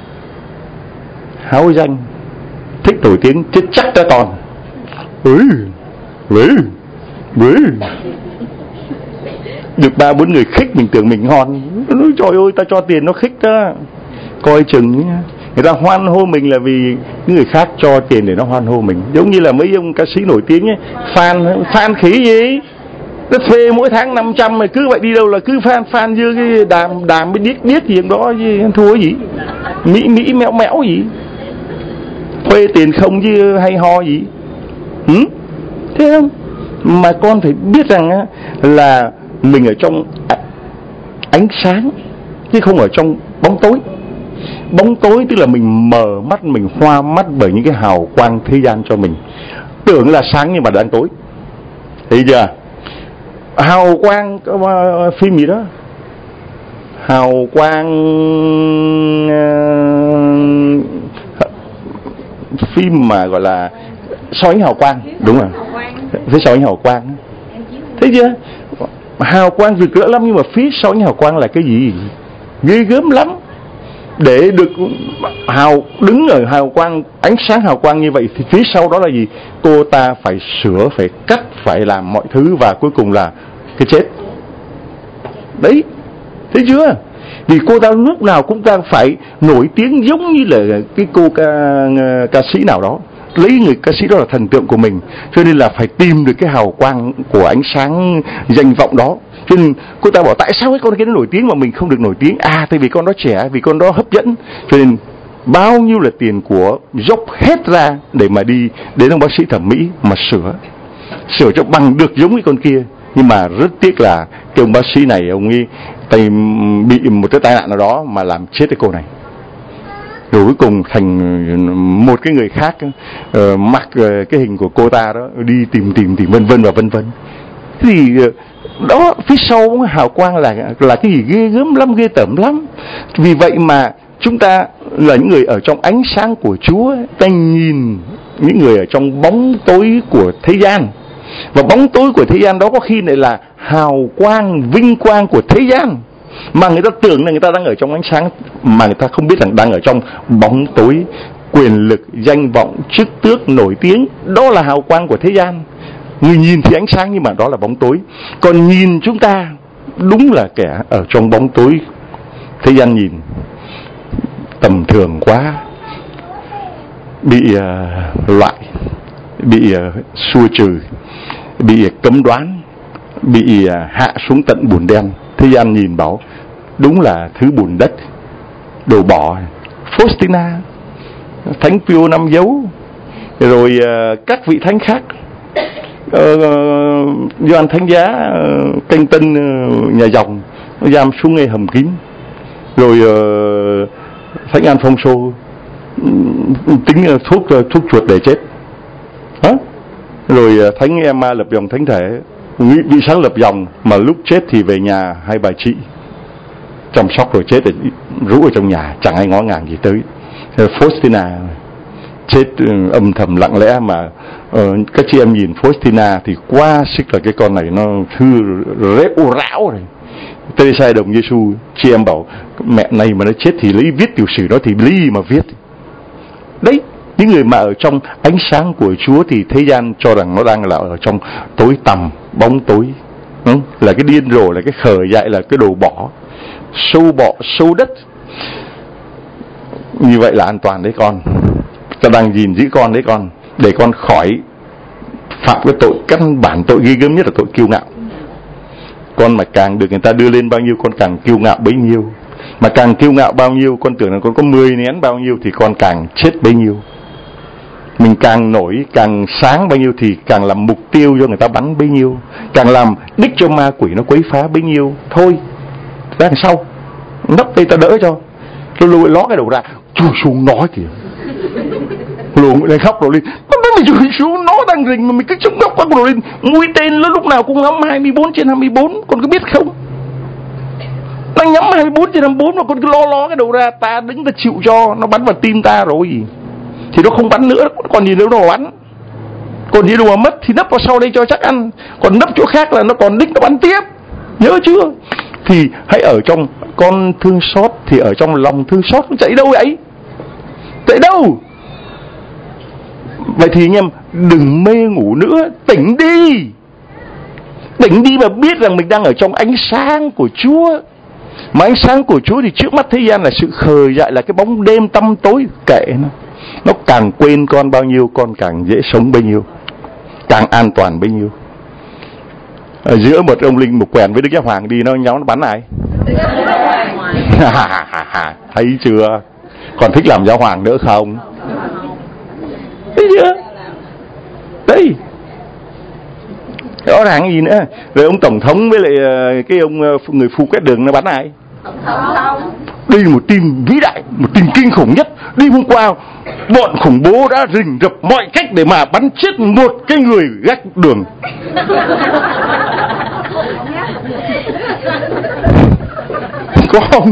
Háo danh, thích nổi tiếng, chết chắc ra con. Được 3-4 người khích mình tưởng mình ngon. Nói trời ơi, ta cho tiền nó khích đó. Coi chừng nhá. Người ta hoan hô mình là vì những người khác cho tiền để nó hoan hô mình. Giống như là mấy ông ca sĩ nổi tiếng ấy, fan khỉ gì? Nó thuê mỗi tháng 500 mà cứ vậy đi đâu là cứ fan như cái đàm mới điếc gì đó chứ thua gì. Mỹ mẽo gì. Thuê tiền không chứ hay ho gì. Thế không? Mà con phải biết rằng á, là mình ở trong ánh sáng chứ không ở trong bóng tối. Bóng tối tức là mình mở mắt, mình hoa mắt bởi những cái hào quang thế gian cho mình. Tưởng là sáng nhưng mà đang tối. Thấy chưa? Hào quang, phim gì đó, hào quang, phim mà gọi là soi ánh hào quang. Đúng rồi, phía sau ánh hào quang. Thấy chưa? Hào quang rực rỡ lắm, nhưng mà phía sau ánh hào quang là cái gì? Ghê gớm lắm. Để được đứng ở hào quang, ánh sáng hào quang như vậy thì phía sau đó là gì? Cô ta phải sửa, phải cắt, phải làm mọi thứ, và cuối cùng là cái chết. Đấy, thấy chưa? Vì cô ta lúc nào cũng đang phải nổi tiếng giống như là cái cô ca sĩ nào đó, lấy người ca sĩ đó là thần tượng của mình, cho nên là phải tìm được cái hào quang của ánh sáng danh vọng đó. Cho nên cô ta bảo tại sao cái con kia nó nổi tiếng mà mình không được nổi tiếng? Tại vì con đó trẻ, vì con đó hấp dẫn. Cho nên bao nhiêu là tiền của dốc hết ra để mà đi đến ông bác sĩ thẩm mỹ mà sửa cho bằng được giống cái con kia. Nhưng mà rất tiếc là cái ông bác sĩ này, ông ấy bị một cái tai nạn nào đó mà làm chết cái cô này. Rồi cuối cùng thành một cái người khác mặc cái hình của cô ta đó đi tìm vân vân và vân vân. Thì đó, phía sau hào quang là cái gì ghê gớm lắm, ghê tởm lắm. Vì vậy mà chúng ta là những người ở trong ánh sáng của Chúa, ta nhìn những người ở trong bóng tối của thế gian. Và bóng tối của thế gian đó có khi lại là hào quang, vinh quang của thế gian, mà người ta tưởng là người ta đang ở trong ánh sáng, mà người ta không biết rằng đang ở trong bóng tối. Quyền lực, danh vọng, chức tước, nổi tiếng, đó là hào quang của thế gian. Người nhìn thì ánh sáng nhưng mà đó là bóng tối. Còn nhìn chúng ta đúng là kẻ ở trong bóng tối. Thế gian nhìn tầm thường quá, bị loại, bị xua trừ, bị cấm đoán, bị hạ xuống tận bùn đen. Thế gian nhìn bảo đúng là thứ bùn đất, đồ bỏ. Faustina, Thánh Pio Năm Dấu, rồi các vị thánh khác, Gioan Thánh Giá, Canh Tân, nhà dòng giam xuống ngay hầm kín. Rồi Thánh Alfonso tính thuốc chuột để chết. Rồi Thánh Emma lập dòng thánh thể, vị sáng lập dòng mà lúc chết thì về nhà hai bà chị chăm sóc, rồi chết rũ ở trong nhà, chẳng ai ngó ngàng gì tới. Faustina chết âm thầm lặng lẽ, mà các chị em nhìn Faustina thì quá sức là cái con này nó hư rét u rão rồi. Teresa Đồng Giêsu, chị em bảo mẹ này mà nó chết thì lấy viết tiểu sử đó thì lấy gì mà viết. Đấy, những người mà ở trong ánh sáng của Chúa thì thế gian cho rằng nó đang là ở trong tối tăm, bóng tối, là cái điên rồ, là cái khờ dại, là cái đồ bỏ, sâu bọ, sâu đất. Như vậy là an toàn đấy con. Ta đang gìn giữ con đấy con, để con khỏi phạm cái tội căn bản, tội ghê gớm nhất là tội kiêu ngạo. Con mà càng được người ta đưa lên bao nhiêu, con càng kiêu ngạo bấy nhiêu. Mà càng kiêu ngạo bao nhiêu, con tưởng là con có 10 nén bao nhiêu thì con càng chết bấy nhiêu. Mình càng nổi, càng sáng bao nhiêu thì càng làm mục tiêu cho người ta bắn bấy nhiêu, càng làm đích cho ma quỷ nó quấy phá bấy nhiêu. Thôi, ra đằng sau, nấp đây ta đỡ cho. Tôi lùi ló cái đầu ra, chui xuống nói kìa. Luồng lên khóc rồi lên, mày chui xuống, nó đang rình mà mày cứ chống góc quăng rồi lên. Mũi tên nó lúc nào cũng ngắm 24/24, con có biết không? Đang nhắm 24/24 mà con cứ lo cái đầu ra, ta đứng ta chịu cho nó bắn vào tim ta rồi thì nó không bắn nữa, còn gì nữa nó bắn. Còn gì đâu mà mất thì nấp vào sau đây cho chắc ăn, còn nấp chỗ khác là nó còn đích nó bắn tiếp, nhớ chưa? Thì hãy ở trong con thương xót, thì ở trong lòng thương xót. Chạy đâu vậy? Chạy đâu? Vậy thì anh em đừng mê ngủ nữa, tỉnh đi. Tỉnh đi mà biết rằng mình đang ở trong ánh sáng của Chúa. Mà ánh sáng của Chúa thì trước mắt thế gian là sự khờ dại, là cái bóng đêm tăm tối. Kệ nó càng quên con bao nhiêu, con càng dễ sống bấy nhiêu, càng an toàn bấy nhiêu. Ở giữa một ông linh một quèn với Đức Giáo Hoàng đi, nó nhóm nó bắn ai? Thấy chưa? Còn thích làm giáo hoàng nữa không? Thấy chưa? Đây, rõ ràng gì nữa. Rồi ông tổng thống với lại cái ông người phụ quét đường nó bắn ai? Đây là một tin vĩ đại, một tin kinh khủng nhất. Đi hôm qua bọn khủng bố đã rình rập mọi cách để mà bắn chết một cái người gác đường. Có không?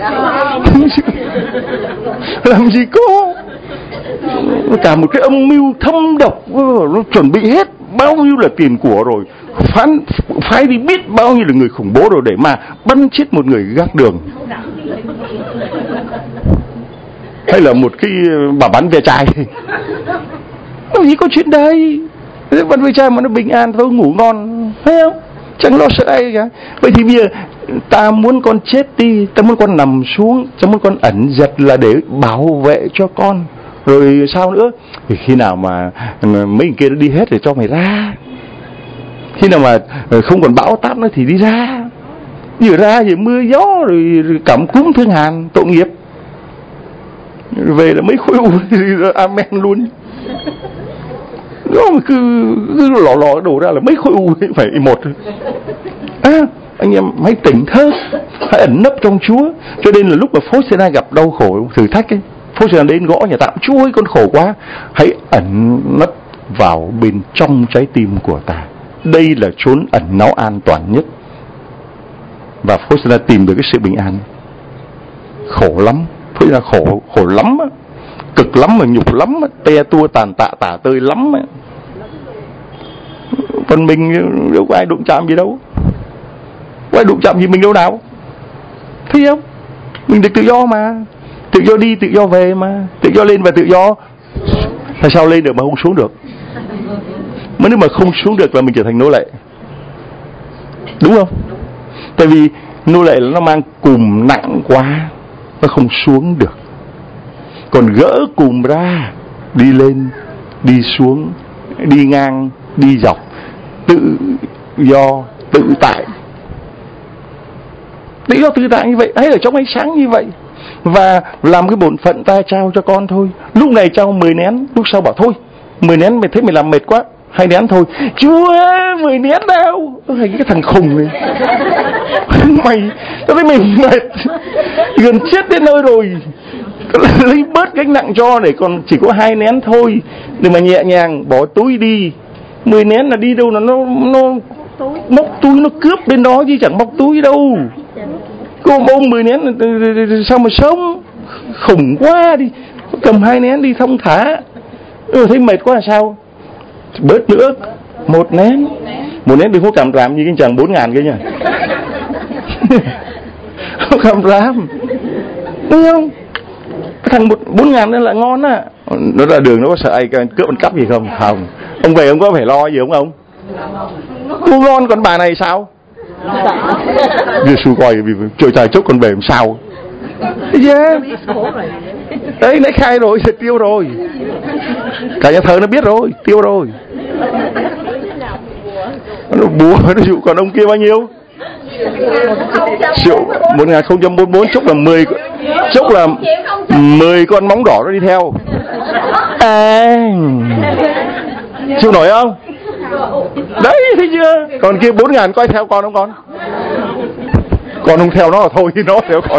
Làm gì có. Cả một cái âm mưu thâm độc, nó chuẩn bị hết bao nhiêu là tiền của rồi, phái đi biết bao nhiêu là người khủng bố rồi để mà bắn chết một người gác đường. Hay là một cái bà bắn ve chai. Làm gì có chuyện đây. Bắn ve chai mà nó bình an thôi, ngủ ngon, thấy không? Chẳng lo sợ ai cả. Vậy thì bây giờ ta muốn con chết đi, ta muốn con nằm xuống, ta muốn con ẩn giật là để bảo vệ cho con. Rồi sao nữa? Thì khi nào mà mấy người kia nó đi hết rồi cho mày ra. Khi nào mà không còn bão táp nữa thì đi ra. Vừa ra thì mưa gió rồi cảm cúm thương hàn, tội nghiệp. Về là mấy khối u amen luôn. Nó cứ lò đổ ra là mấy khối u phải một. Anh em hãy tỉnh thức, hãy ẩn nấp trong Chúa. Cho nên là lúc mà Phốt Sê-na gặp đau khổ, thử thách ấy, Phốt Sê-na đến gõ nhà tạm: Chúa ơi, con khổ quá. Hãy ẩn nấp vào bên trong trái tim của ta. Đây là chốn ẩn náu an toàn nhất. Và Phốt Sê-na tìm được cái sự bình an. Khổ lắm, Phốt Sê-na khổ lắm á, cực lắm mà nhục lắm á, te tua tàn tạ tả tơi lắm á. Còn mình đâu có ai đụng chạm gì đâu, có ai đụng chạm gì mình đâu nào, thấy không? Mình được tự do mà, tự do đi tự do về mà, tự do lên và tự do. Tại sao lên được mà không xuống được? Mà nếu mà không xuống được là mình trở thành nô lệ, đúng không? Tại vì nô lệ là nó mang cùm nặng quá, nó không xuống được. Còn gỡ cùm ra, đi lên, đi xuống, đi ngang, đi dọc, tự do, tự tại. Tự do tự tại như vậy, hãy ở trong ánh sáng như vậy. Và làm cái bổn phận ta trao cho con thôi. Lúc này trao 10 nén, lúc sau bảo thôi 10 nén mày thấy mày làm mệt quá, 2 nén thôi. Chúa 10 nén đâu? Thành cái thằng khùng này. Mày, tao thấy mày mệt, gần chết đến nơi rồi, lấy bớt gánh nặng cho, để còn chỉ có 2 nén thôi, để mà nhẹ nhàng bỏ túi đi. 10 nén là đi đâu là nó móc túi, nó cướp bên đó chứ chẳng móc túi đâu. Cô ôm 10 nén sao mà sống? Khủng quá, đi cầm 2 nén đi thông thả. Thấy mệt quá là sao? Bớt nữa, 1 nén. 1 nén đừng có cảm làm như cái chàng 4.000 kia nha. Không cảm làm, đúng không? Cái thằng 4.000 đó là ngon á. Nó ra đường nó có sợ ai cướp ăn cắp gì không? Không. Ông về ông có phải lo gì không ông? Cô ngon, còn bà này sao? Giê-xu coi trời trời chốc con về làm sao? Yeah. Đấy, nãy khai rồi, sẽ tiêu rồi. Cả nhà thờ nó biết rồi, tiêu rồi. Nó bùa, nó dụ. Còn ông kia bao nhiêu? Triệu 1044, chốc là 10, chốc là 10 con móng đỏ nó đi theo. Chịu nổi không? Đấy, thấy chưa? Còn kia 4.000 coi theo con không con? Con không theo nó là thôi, nó theo con.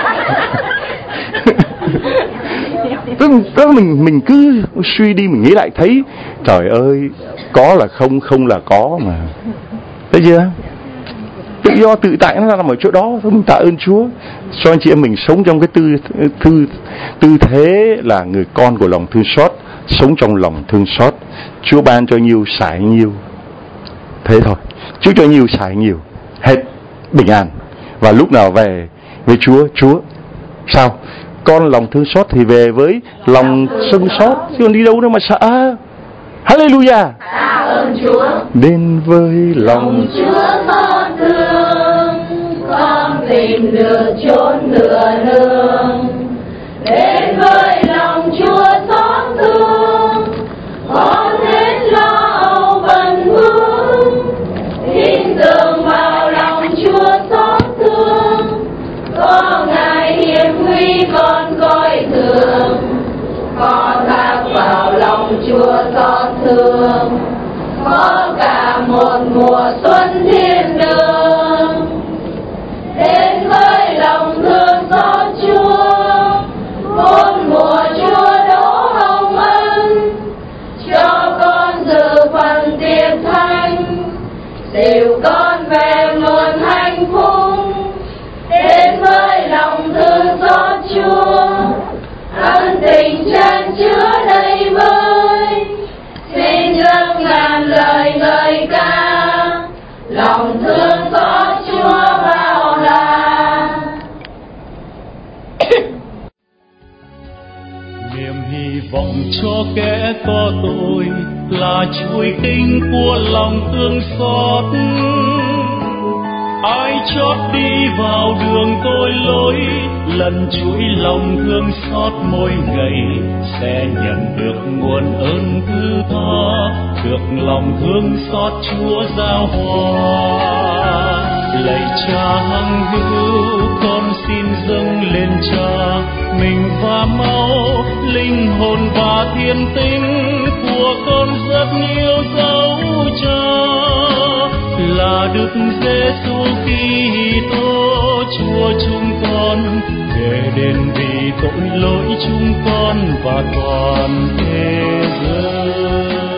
Tức mình cứ suy đi, mình nghĩ lại thấy trời ơi, có là không, không là có mà. Thấy chưa? Tự do tự tại nó nằm ở chỗ đó. Mình tạ ơn Chúa cho anh chị em mình sống trong cái tư thế là người con của lòng thương xót, sống trong lòng thương xót. Chúa ban cho nhiều xài nhiều, thế thôi. Chúa cho nhiều xài nhiều, hết bình an. Và lúc nào về với Chúa sao? Con lòng thương xót thì về với lòng sưng xót, chứ còn đi đâu đâu mà sợ. Hallelujah. Tạ ơn Chúa. Đến với lòng Chúa xót thương, con tìm được chốn nửa nương. Đến với lòng Chúa xót thương, con hết lo âu bần vương. Tin tưởng vào lòng Chúa xót thương, có Ngài hiệp huy con coi thường. Con thác vào lòng Chúa xót thương, có cả một mùa xuân thiên đường. Đến với lòng thương xót Chúa, một mùa Chúa đổ hồng ân, cho con dự phần tiệc thánh, dìu con về nguồn hạnh phúc. Đến với lòng thương xót Chúa, ân tình chan chứa đầy vơi, xin dâng ngàn lời ngợi ca, lòng thương xót Chúa bao la. Niềm hy vọng cho kẻ có tội là chuỗi kinh của lòng thương xót. ai chót đi vào đường tôi lối, lần chuỗi lòng thương xót mỗi ngày sẽ nhận được nguồn ơn thứ tha, được lòng thương xót Chúa giao hòa. Lạy Cha hằng hữu, con xin dâng lên Cha mình và máu, linh hồn và thiên tính của con rất yêu dấu Cha, là Đức Giêsu Kitô Chúa chúng con, để đền vì tội lỗi chúng con và toàn thế giới.